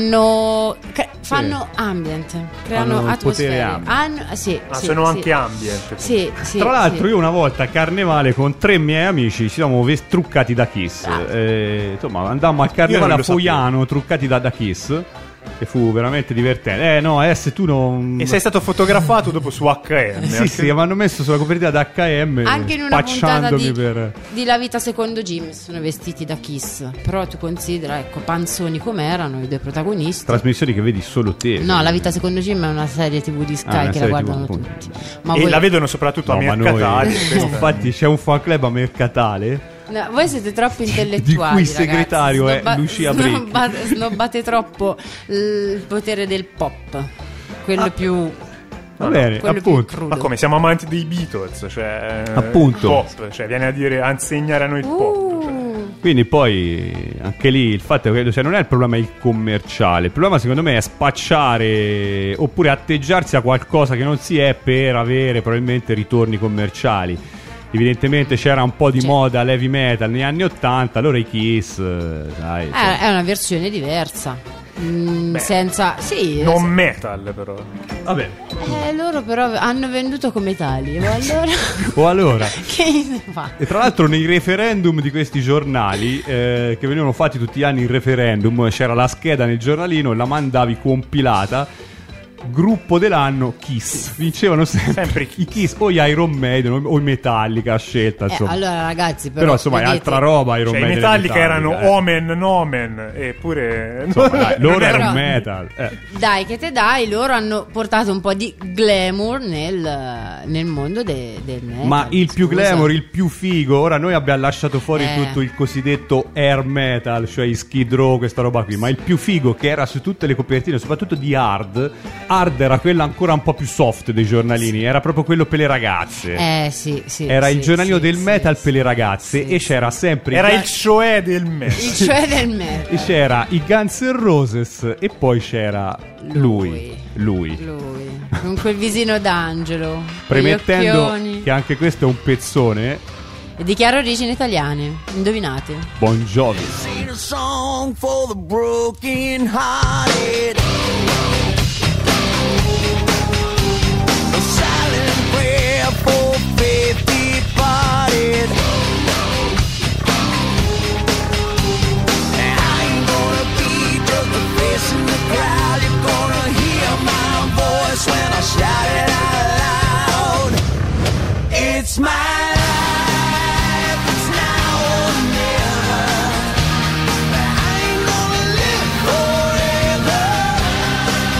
Fanno ambient. Creano Hanno il potere atmosfere. Sì, sì, sono sì. anche ambient. Sì, sì. Tra l'altro sì. io una volta a Carnevale con 3 miei amici ci siamo truccati da Kiss. Ah. Insomma, andammo al Io Carnevale non a lo sapevo. Fogliano truccati da Kiss. E fu veramente divertente. No, se tu non... E sei stato fotografato dopo su HM. Sì, sì, mi hanno messo sulla copertina da HM Anche in una puntata spacciandomi per... di La vita secondo Jim sono vestiti da Kiss. Però tu considera, ecco, panzoni com'erano i due protagonisti. Trasmissioni che vedi solo te. No, La vita secondo Jim è una serie TV di Sky una che la serie guardano TV, appunto. tutti. Ma E voi, la vedono soprattutto No, a ma Mercatali. noi... questa- Infatti c'è un fan club a Mercatale no, voi siete troppo di intellettuali. cui il segretario ragazzi. è Lucia Brick. Snobbate troppo il potere del pop. Quello più. Va bene, quello più appunto. crudo. Ma come siamo amanti dei Beatles, cioè Appunto. pop, cioè viene a insegnare a noi il pop. Cioè. Quindi poi anche lì il fatto è che cioè, non è il problema il commerciale, il problema secondo me è spacciare oppure atteggiarsi a qualcosa che non si è per avere probabilmente ritorni commerciali. Evidentemente c'era un po' di Sì. moda l'heavy metal negli anni 80, allora i Kiss, dai, cioè, È una versione diversa. Senza. Sì. Non metal però. vabbè. Loro però hanno venduto come tali. Ma allora. O allora Che ne fa? e tra l'altro nei referendum di questi giornali che venivano fatti tutti gli anni in referendum c'era la scheda nel giornalino e la mandavi compilata. Gruppo dell'anno Kiss. Vincevano sempre Kiss. i Kiss o gli Iron Maiden o i Metallica a scelta insomma. Allora, ragazzi, però insomma è vedete, altra roba Iron Cioè, i Maiden e Metallica erano eh. Omen, Nomen, eppure Insomma, dai, loro non erano erano- metal Dai, che te dai, loro hanno portato un po' di glamour nel mondo del metal. ma il più scusa. glamour, il più figo, ora noi abbiamo lasciato fuori Eh. tutto il cosiddetto air metal, cioè i Skid Row, questa roba qui, ma il più figo che era su tutte le copertine, soprattutto di Hard era quella ancora un po' più soft dei giornalini, era proprio quello per le ragazze. Sì. Era sì, il giornalino sì, del sì, metal sì. per le ragazze Sì, e c'era sempre era i il cioè del metal. Il cioè del metal. e c'era i Guns N' Roses e poi c'era lui. Con quel visino d'angelo. con gli Premettendo occhioni. che anche questo è un pezzone. E di chiare origini italiane. Indovinate. Bon Jovi. Sing a song for the broken hearted. A silent prayer for faith departed. And I ain't gonna be just a face in the crowd. You're gonna hear my voice when I shout it out loud. It's my life, it's now or never. I ain't gonna live forever.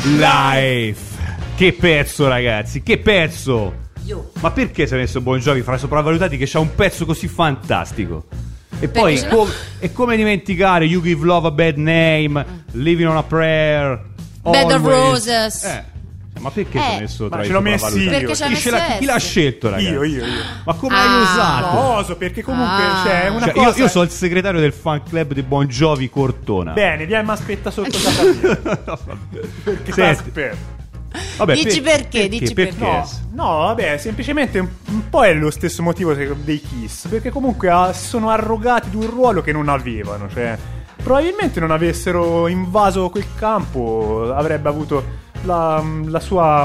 Life. Che pezzo, ragazzi, che pezzo. Io. Ma perché si è messo Bon Jovi fra i sopravvalutati che c'ha un pezzo così fantastico? E poi se no- è come dimenticare You Give Love a Bad Name, Living on a Prayer, Bed of Always. Roses. Ma perché si è messo tra Ma i ce l'ho messi sopravvalutati? Perché c'ha Chi, messo chi l'ha S. scelto, ragazzi? Io. Ma come hai usato? Oso, perché comunque c'è una Cioè, cosa. io sono il segretario del fan club di Bon Jovi Cortona. Bene, vieni, ma aspetta sotto casa mia. Perché Senti. aspetta. Vabbè, Dici perché, dici perché. No, vabbè, semplicemente un po' è lo stesso motivo dei Kiss. Perché comunque si sono arrogati di un ruolo che non avevano. Cioè, probabilmente non avessero invaso quel campo, avrebbe avuto la sua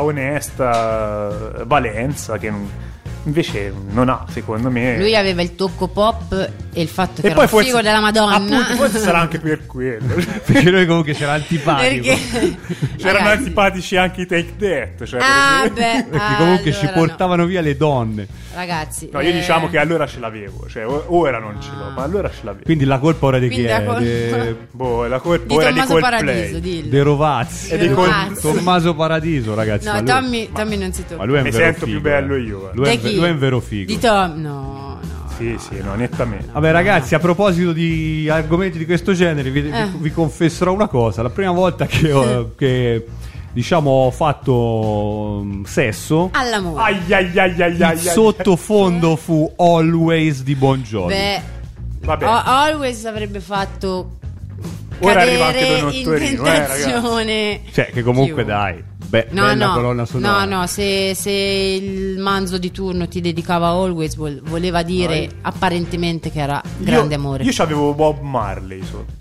onesta valenza che invece non ha, secondo me. Lui aveva il tocco pop e il fatto che e era un figo della Madonna. Appunto, forse sarà anche per quello. perché noi comunque c'era antipatico. Perché C'erano ragazzi, antipatici anche i Take That. Cioè, Ah, per esempio. beh, Perché comunque ci allora portavano via le donne. no. Ragazzi, No, io diciamo che allora ce l'avevo. Cioè, ora non ce l'ho, ma allora ce l'avevo. Quindi la colpa ora di chi Quindi è? la colpa- Boh, la colpa di ora di Tommaso Coldplay. Paradiso, dillo. De Rovazzi. E di Rovazzi. Tommaso Paradiso, ragazzi. No, ma lui- Tommy non si ma tocca. lui è un Mi vero sento figo, più bello io, Lui è, Di chi? lui è un vero figo. Di Tom, no. Sì, no, nettamente. Vabbè, ragazzi, a proposito di argomenti di questo genere, vi confesserò una cosa. La prima volta che diciamo ho fatto sesso, All'amore. Ai. il sottofondo fu Always di Bon Jovi. Beh, Vabbè. Always avrebbe fatto Ora arriva anche cadere Don in Ottorino, tentazione. Cioè, che comunque Chiunque. dai, bella colonna sonora. No, se il manzo di turno ti dedicava Always voleva dire apparentemente che era grande amore. Io c'avevo Bob Marley sotto.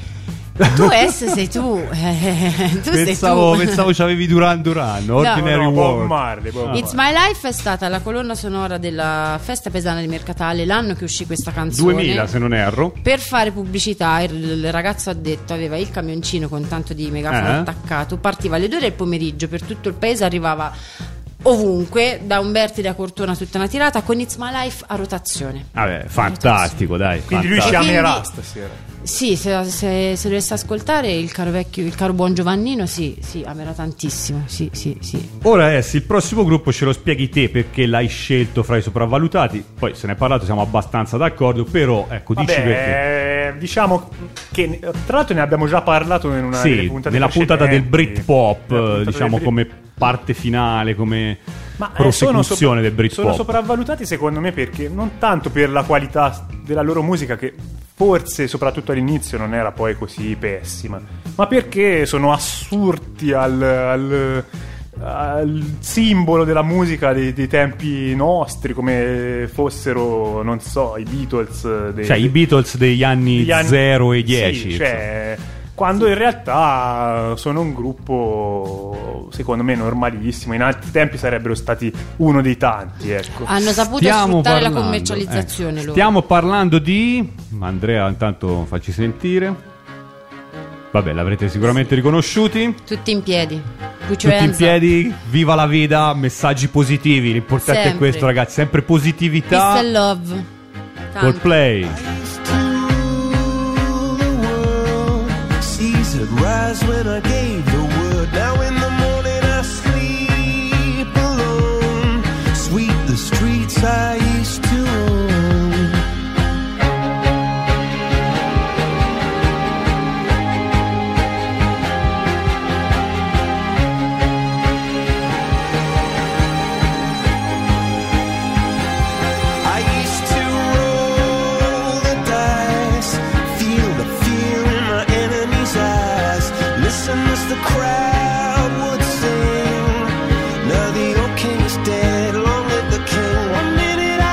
Tu sei tu. Tu Pensavo sei tu. ci avevi Duran Duran, Ordinary No, Bob World. Marley. Bob It's Marley. My Life è stata la colonna sonora della festa pesana di Mercatale l'anno che uscì questa canzone. 2000 se non erro. Per fare pubblicità il ragazzo addetto aveva il camioncino con tanto di megafono attaccato, partiva alle 2 del pomeriggio per tutto il paese, arrivava ovunque, da Umberti da Cortona tutta una tirata con It's My Life a rotazione. Vabbè, fantastico, dai. Quindi lui ci fantastico. amerà Quindi- stasera. Sì, se dovesse ascoltare il caro buon Giovannino, sì, amerà tantissimo. Sì. Ora il prossimo gruppo ce lo spieghi te perché l'hai scelto fra i sopravvalutati. Poi se ne è parlato, siamo abbastanza d'accordo, però ecco, dici perché. Vabbè, diciamo che tra l'altro ne abbiamo già parlato in una delle Sì, puntate nella puntata del precedenti. Britpop, Nella puntata diciamo del come parte finale, come Ma prosecuzione del sono Britpop. sopravvalutati secondo me perché non tanto per la qualità della loro musica, che forse soprattutto all'inizio non era poi così pessima, ma perché sono assurti al simbolo della musica dei tempi nostri, come fossero, non so, i Beatles Cioè i Beatles degli anni 0 e 10. sì, cioè, quando in realtà sono un gruppo secondo me normalissimo, in altri tempi sarebbero stati uno dei tanti, ecco. Hanno saputo sfruttare la commercializzazione loro. Stiamo parlando di Andrea, intanto facci sentire. Vabbè, l'avrete sicuramente riconosciuti. Tutti in piedi. Tutti in piedi, viva la vita, messaggi positivi. L'importante è Sempre. questo, ragazzi, sempre Peace positività. and love. Tanto. Coldplay. Seas had rise when I gave the word. Now in the morning I sleep alone. Sweep the streets I used to own. I used to roll the dice, feel the fear in my enemy's eyes. Listen as the crowd would sing. Now the old king is dead, long live the king. One minute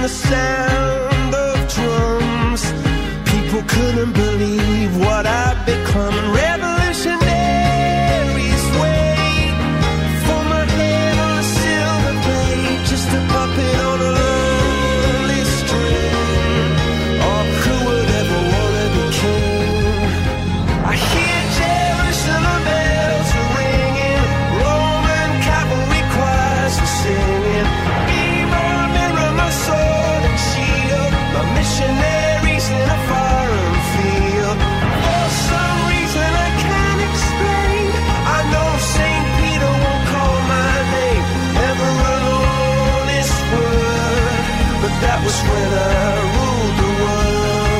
the sound of drums. People couldn't believe what I'd become. Revolutionaries wait for my head on a silver plate, just a puppet on a lonely string. Oh, who would ever wanna be king? I hear Jerusalem bells are ringing, Roman cavalry choirs are singing. Be my mirror, my sword and shield, my missionaries in a foreign field. For some reason I can't explain, I know St. Peter won't call my name, never an honest word, but that was when I ruled the world.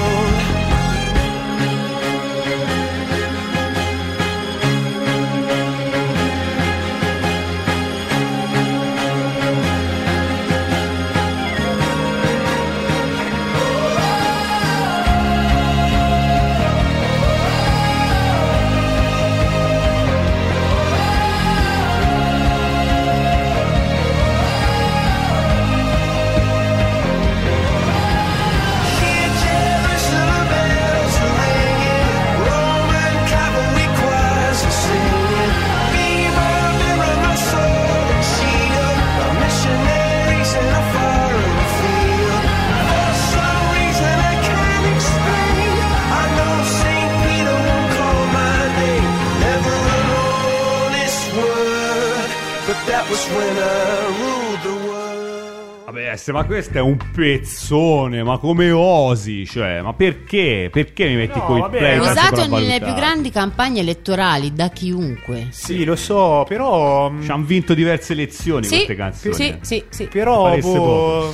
Hear Jerusalem bells are ringing, Roman cavalry choirs are singing. Be my mirror, my sword and shield, my missionaries in a foreign field. For some reason I can't explain, I know St. Peter won't call my name, never an honest word, but that was when I ruled the world. Vabbè, ma questo è un pezzone, ma come osi? Cioè, ma perché? Perché mi metti No, coi vabbè, play è da Usato nelle sopravvalutati? più grandi campagne elettorali da chiunque. Sì, lo so, però Ci hanno vinto diverse elezioni Sì, queste canzoni. sì. però Paresse poco.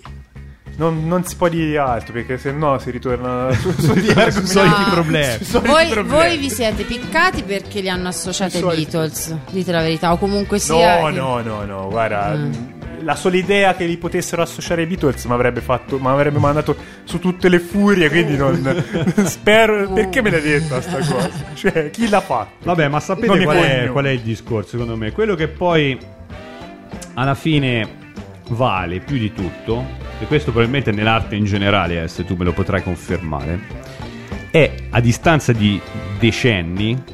non si può dire altro, perché se no si ritorna sui soliti problemi. Voi vi siete piccati perché li hanno associati ai soliti. Beatles, dite la verità, o comunque sia. No, guarda, la sola idea che li potessero associare ai Beatles mi avrebbe mandato su tutte le furie, quindi non spero. Perché me l'hai detta sta cosa? Cioè, chi l'ha fatto? Vabbè, ma Non sapete mi voglio. qual è il discorso, secondo me? Quello che poi alla fine vale più di tutto, e questo probabilmente nell'arte in generale, se tu me lo potrai confermare, è a distanza di decenni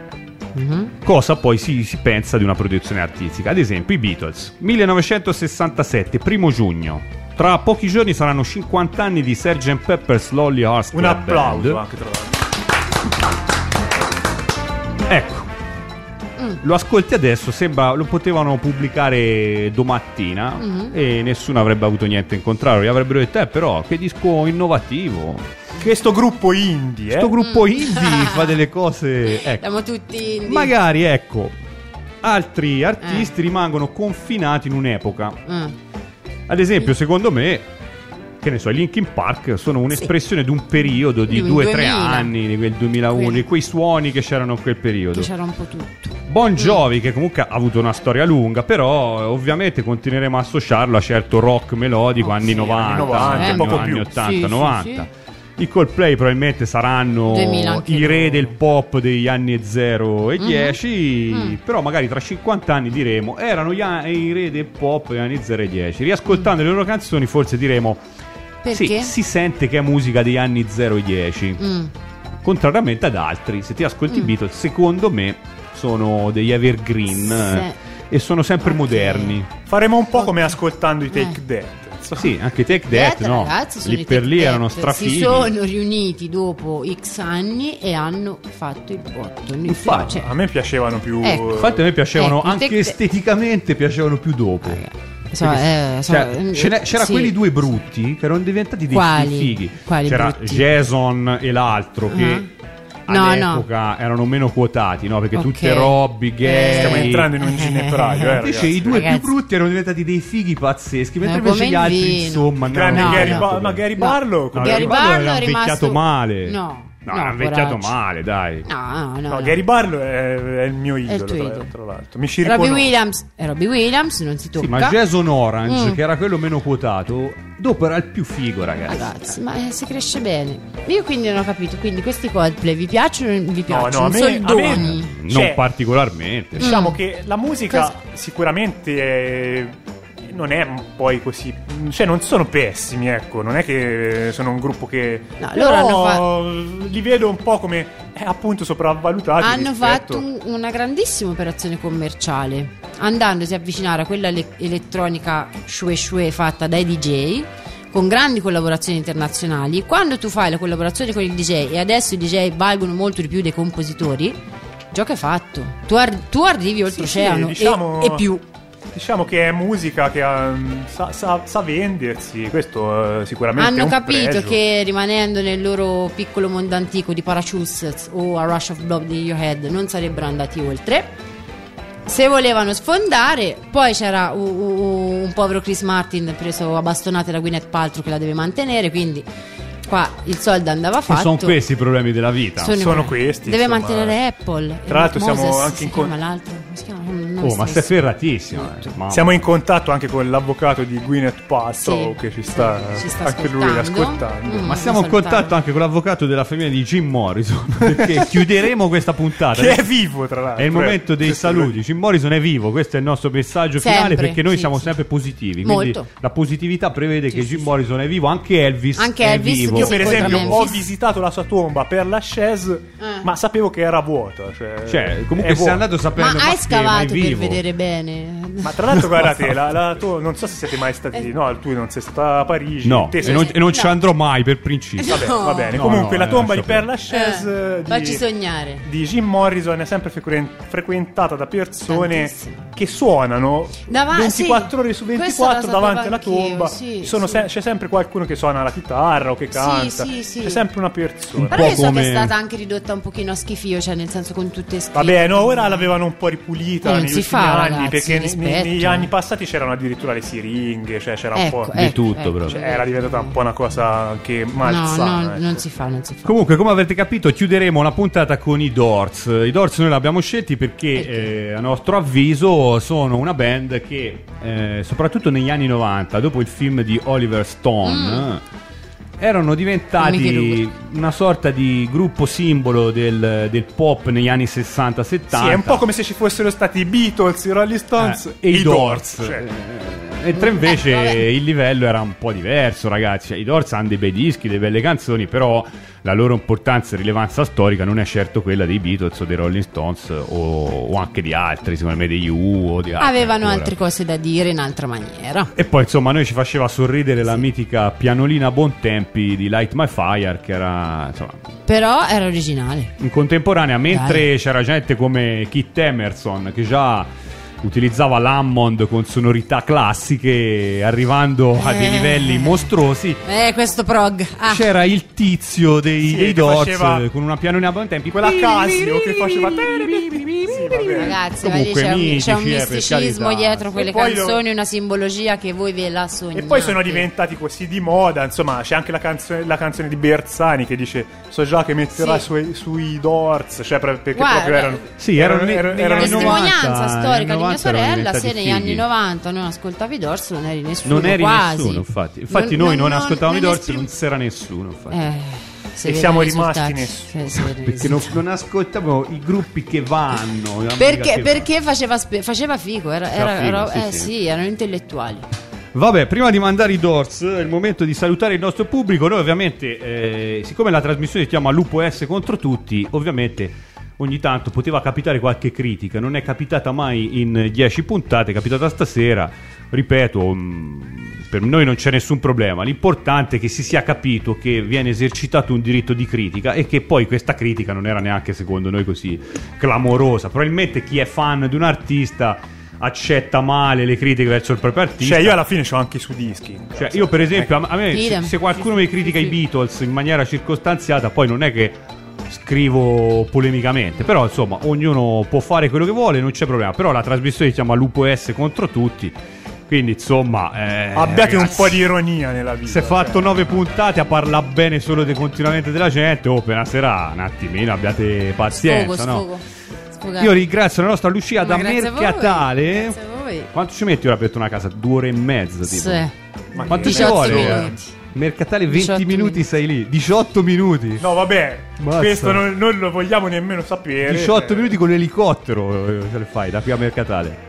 cosa poi si pensa di una produzione artistica. Ad esempio i Beatles, 1967, 1 giugno. Tra pochi giorni saranno 50 anni di Sgt. Pepper's Lonely Hearts Un Club applauso Band. anche tra l'altro. Ecco, lo ascolti adesso, sembra lo potevano pubblicare domattina e nessuno avrebbe avuto niente in contrario. Gli avrebbero detto, però, che disco innovativo. Questo gruppo indie, Questo gruppo indie fa delle cose. Ecco. Siamo tutti indie. Magari, ecco, altri artisti rimangono confinati in un'epoca. Ad esempio, secondo me, che ne so, i Linkin Park sono un'espressione di un periodo di Di un 2-3 2000. anni, di quel 2001, di quei suoni che c'erano in quel periodo. Che c'era un po' tutto. Bon Jovi, che comunque ha avuto una storia lunga, però ovviamente continueremo a associarlo a certo rock melodico anni 90, anni 90, anni, poco anni più. 80, Sì, sì, 90. I Coldplay probabilmente saranno 2000 anche i re loro. del pop degli anni 0 e 10, però magari tra 50 anni diremo erano i re del pop degli anni 0 e 10. Riascoltando le loro canzoni forse diremo Perché? sì, si sente che è musica degli anni 0 e 10. Contrariamente ad altri, se ti ascolti i Beatles, secondo me sono degli evergreen e sono sempre moderni. Faremo un po' come ascoltando i Take That. Sì, anche Take That, no? Ragazzi, sono Lì i per Take lì That. erano strafighi. Si sono riuniti dopo X anni e hanno fatto il botto. Infatti, Cioè, A me piacevano più. Ecco. Infatti a me piacevano, Ecco, i anche Take That- esteticamente piacevano più dopo. insomma, Cioè, c'era sì. quelli due brutti che erano diventati dei Quali? fighi. Quali C'era brutti? Jason e l'altro che No, all'epoca erano meno quotati, no? Perché Ok. tutte Robby, gay. Stiamo entrando in un ginepraio, Invece ragazzi. i due Ragazzi. più brutti erano diventati dei fighi pazzeschi, mentre come invece gli il altri, vino. insomma, Grande No, Gary no. Ma Gary Barlow. No, come- Gary Barlow Barlow era è rimasto invecchiato male. No, era invecchiato poraccio. male, dai. No. No, Gary Barlow è il mio idolo, tuo idolo. tra l'altro. Mi ci Robbie riconosco. Williams non si tocca. Sì, ma Jason Orange, che era quello meno quotato, dopo era il più figo, ragazzi. Ragazzi, ma si cresce bene. Io quindi non ho capito. Quindi questi Coldplay vi piacciono o non vi No, piacciono? a me- Soldoni. Non Cioè, particolarmente. Diciamo che la musica sicuramente non è poi così, cioè non sono pessimi, ecco, non è che sono un gruppo che No, loro hanno li vedo un po' come appunto sopravvalutati. Hanno rispetto- fatto una grandissima operazione commerciale, andandosi a avvicinare a quella elettronica shue fatta dai DJ, con grandi collaborazioni internazionali. Quando tu fai la collaborazione con il DJ, e adesso i DJ valgono molto di più dei compositori, il gioco è fatto. Tu arrivi oltreoceano diciamo- e più. Diciamo che è musica che sa vendersi, questo sicuramente è Hanno un capito pregio. che rimanendo nel loro piccolo mondo antico di Parachutes o A Rush of Blood in Your Head non sarebbero andati oltre. Se volevano sfondare, poi c'era un povero Chris Martin preso a bastonate da Gwyneth Paltrow che la deve mantenere, quindi qua il soldo andava Che fatto. sono questi i problemi della vita. Sono questi, Deve insomma. mantenere Apple. Tra l'altro siamo Moses, anche si in chiama l'altro. Come si chiama? Non Oh, ma stesso. stai ferratissimo. Mamma. Siamo in contatto anche con l'avvocato di Gwyneth Paltrow, Sì. che ci sta anche lui ascoltando. Ma siamo in contatto anche con l'avvocato della famiglia di Jim Morrison, perché chiuderemo questa puntata. Che è vivo, tra l'altro. È il momento dei Questo- saluti. Jim Morrison è vivo, questo è il nostro messaggio Sempre, finale, perché noi sì, siamo sì. sempre positivi. Quindi Molto. la positività prevede che sì, Jim sì. Morrison è vivo, anche Elvis Anche è Elvis, vivo. che Io si per incontra esempio a ho Memphis. visitato la sua tomba per la chaise, ma sapevo che era vuota. Cioè, comunque è sei vuota. andato sapendo Ma hai che scavato è per vivo. vedere bene. Ma tra l'altro guardate, non so se siete mai stati, no, tu non sei stata a Parigi. No, te e sei- non ci andrò mai per principio. Vabbè, va bene. No, Comunque no, la tomba di lascia Per Lachaise Facci sognare. di Jim Morrison è sempre frequentata da persone Tantissimo. che suonano Davanti- 24 ore su sì, 24 questa la davanti sapevo alla anch'io, tomba. sì, C'è sempre qualcuno che suona la chitarra o che canta. sì, sì. C'è sempre una persona. Però po' io so come- che è stata anche ridotta un pochino a schifio, cioè nel senso con tutte scritte. Vabbè, no, ora l'avevano un po' ripulita Non negli si ultimi fa, anni, ragazzi, perché rispetto. negli anni passati c'erano addirittura le siringhe, cioè c'era un po'. Di tutto, proprio. Cioè, era diventata un po' una cosa anche malsana. No, ecco. non si fa. Comunque, come avrete capito, chiuderemo la puntata con i Doors. I Doors noi li abbiamo scelti perché, a nostro avviso, sono una band che, soprattutto negli anni 90, dopo il film di Oliver Stone, erano Non mi diventati chiedo. una sorta di gruppo simbolo del pop negli anni 60-70. Sì, è un po' come se ci fossero stati i Beatles, i Rolling Stones e i Doors. Cioè, Mentre invece vabbè. il livello era un po' diverso, ragazzi. I Doors hanno dei bei dischi, delle belle canzoni, però la loro importanza e rilevanza storica non è certo quella dei Beatles o dei Rolling Stones o anche di altri, secondo me dei U o di altri. Avevano ancora. altre cose da dire in altra maniera. E poi insomma a noi ci faceva sorridere la mitica pianolina Bontempi di Light My Fire, che era insomma Però era originale. in contemporanea, mentre Dai. c'era gente come Keith Emerson che già utilizzava l'Hammond con sonorità classiche, arrivando a dei livelli mostruosi. Questo prog. Ah, C'era il tizio dei che Doors faceva con una pianolina a buon tempi, quella Casio che faceva. Sì, vabbè. ragazzi, Comunque c'è un mitici, per misticismo carità. dietro quelle E poi canzoni, una simbologia che voi ve la sognate. E poi sono diventati così di moda, insomma, c'è anche la canzone di Bersani che dice so già che metterà Sì. sui Doors, cioè perché Guarda, proprio erano Sì, erano negli anni testimonianza 90, storica di mia 90 erano sorella, diventati se negli fighi. anni 90 non ascoltavi i Doors non eri nessuno. Non eri quasi. nessuno, infatti noi non ascoltavamo i Doors e non c'era nessuno, infatti. si E vede siamo i rimasti risultati. nessuno. Sì, si vede i Perché non ascoltavamo i gruppi che vanno. la musica Perché, che perché faceva figo, Faceva figo, sì, sì, erano intellettuali. Vabbè, prima di mandare i Doors è il momento di salutare il nostro pubblico. Noi ovviamente, siccome la trasmissione si chiama Lupo S contro tutti, ovviamente ogni tanto poteva capitare qualche critica. Non è capitata mai in 10 puntate, è capitata stasera. Ripeto, per noi non c'è nessun problema. L'importante è che si sia capito che viene esercitato un diritto di critica e che poi questa critica non era neanche secondo noi così clamorosa. Probabilmente chi è fan di un artista accetta male le critiche verso il proprio artista. Cioè io alla fine c'ho anche su dischi. Cioè, io per esempio, a me Idem. se qualcuno mi critica i Beatles in maniera circostanziata, poi non è che scrivo polemicamente, però insomma ognuno può fare quello che vuole, non c'è problema. Però la trasmissione si chiama Lupo S contro tutti, quindi insomma Abbiate un ragazzi, po' di ironia nella vita. si è fatto 9 puntate a parlare bene solo continuamente della gente. Per una sera un attimino abbiate pazienza, no? Sfogate. Io ringrazio la nostra Lucia da Ma grazie a voi, Mercatale. grazie a voi. Quanto ci metti ora per tornare a casa? 2 ore e mezza tipo. Sì. Ma Quanto ci 18 vuole? minuti. Mercatale 20 18 minuti minuti. sei lì. 18 minuti. No, vabbè, Mazza. questo non lo vogliamo nemmeno sapere. 18 minuti con l'elicottero ce le fai da qui a Mercatale.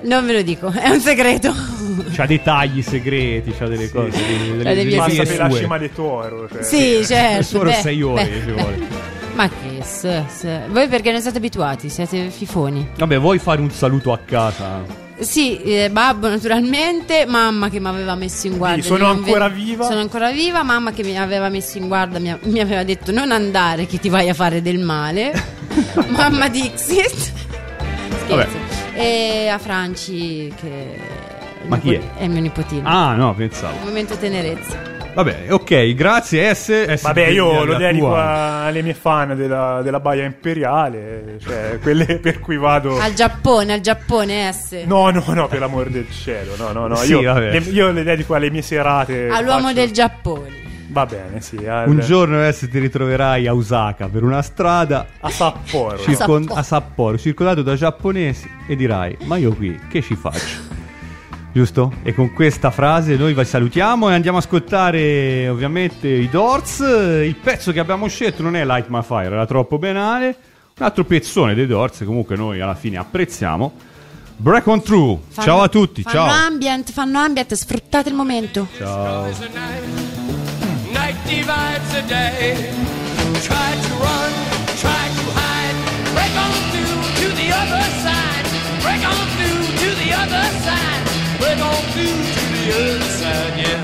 Non ve lo dico, è un segreto. C'ha dei tagli segreti, c'ha delle cose. dei mie Basta sì, per la sue. cima di Toro. Cioè. Sì, certo. Solo 6 ore ci vuole. Ma che voi perché non siete abituati? Siete fifoni. Vabbè, vuoi fare un saluto a casa? Sì, babbo naturalmente, mamma che mi aveva messo in guardia. Sono ancora viva. Sono ancora viva, mamma che mi aveva messo in guardia, mi aveva detto non andare che ti vai a fare del male. Mamma Dixit. Vabbè. Scherzo. E a Franci che... Ma chi è? È il mio nipotino. Ah, no, pensavo. Momento tenerezza. Vabbè, ok, grazie S. Vabbè, io lo la dedico tua. alle mie fan della Baia Imperiale, cioè quelle per cui vado. Al Giappone S. No, per l'amor del cielo, no. Sì, vabbè. Io le dedico alle mie serate. All'uomo faccio- del Giappone. Va bene, sì. Un giorno S ti ritroverai a Osaka per una strada a Sapporo. a Sapporo, circondato da giapponesi e dirai, ma io qui che ci faccio? Giusto? E con questa frase noi vi salutiamo e andiamo a ascoltare ovviamente i Doors. Il pezzo che abbiamo scelto non è Light My Fire, era troppo banale. Un altro pezzone dei Doors, comunque noi alla fine apprezziamo. Break on Through. Ciao a tutti, ciao. Fanno ambient, sfruttate il momento. Ciao. Night divides the day. Try to run, try to hide. Break on through to the other side. Break on through to the other side. Break on through to the other side, yeah.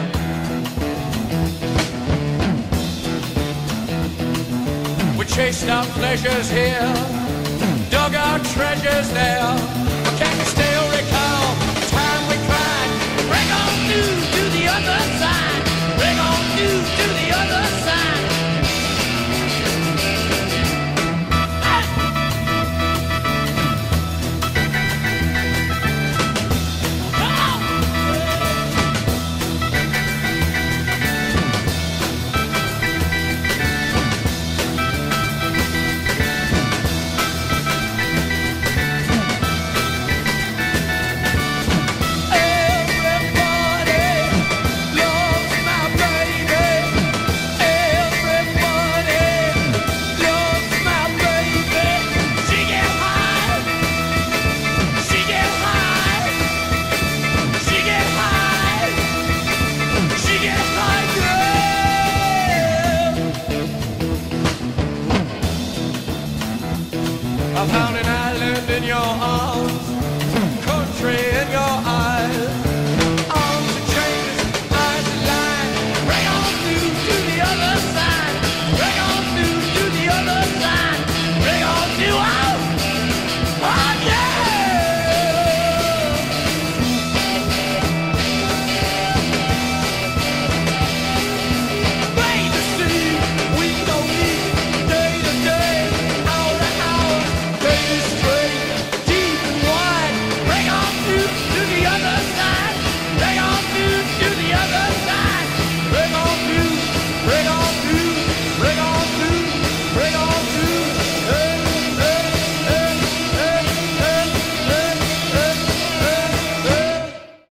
We chased our pleasures here, dug our treasures there. But can you still recall the time we cried? Break on through to the other side. Break on through to the other side. I found an island in your arms.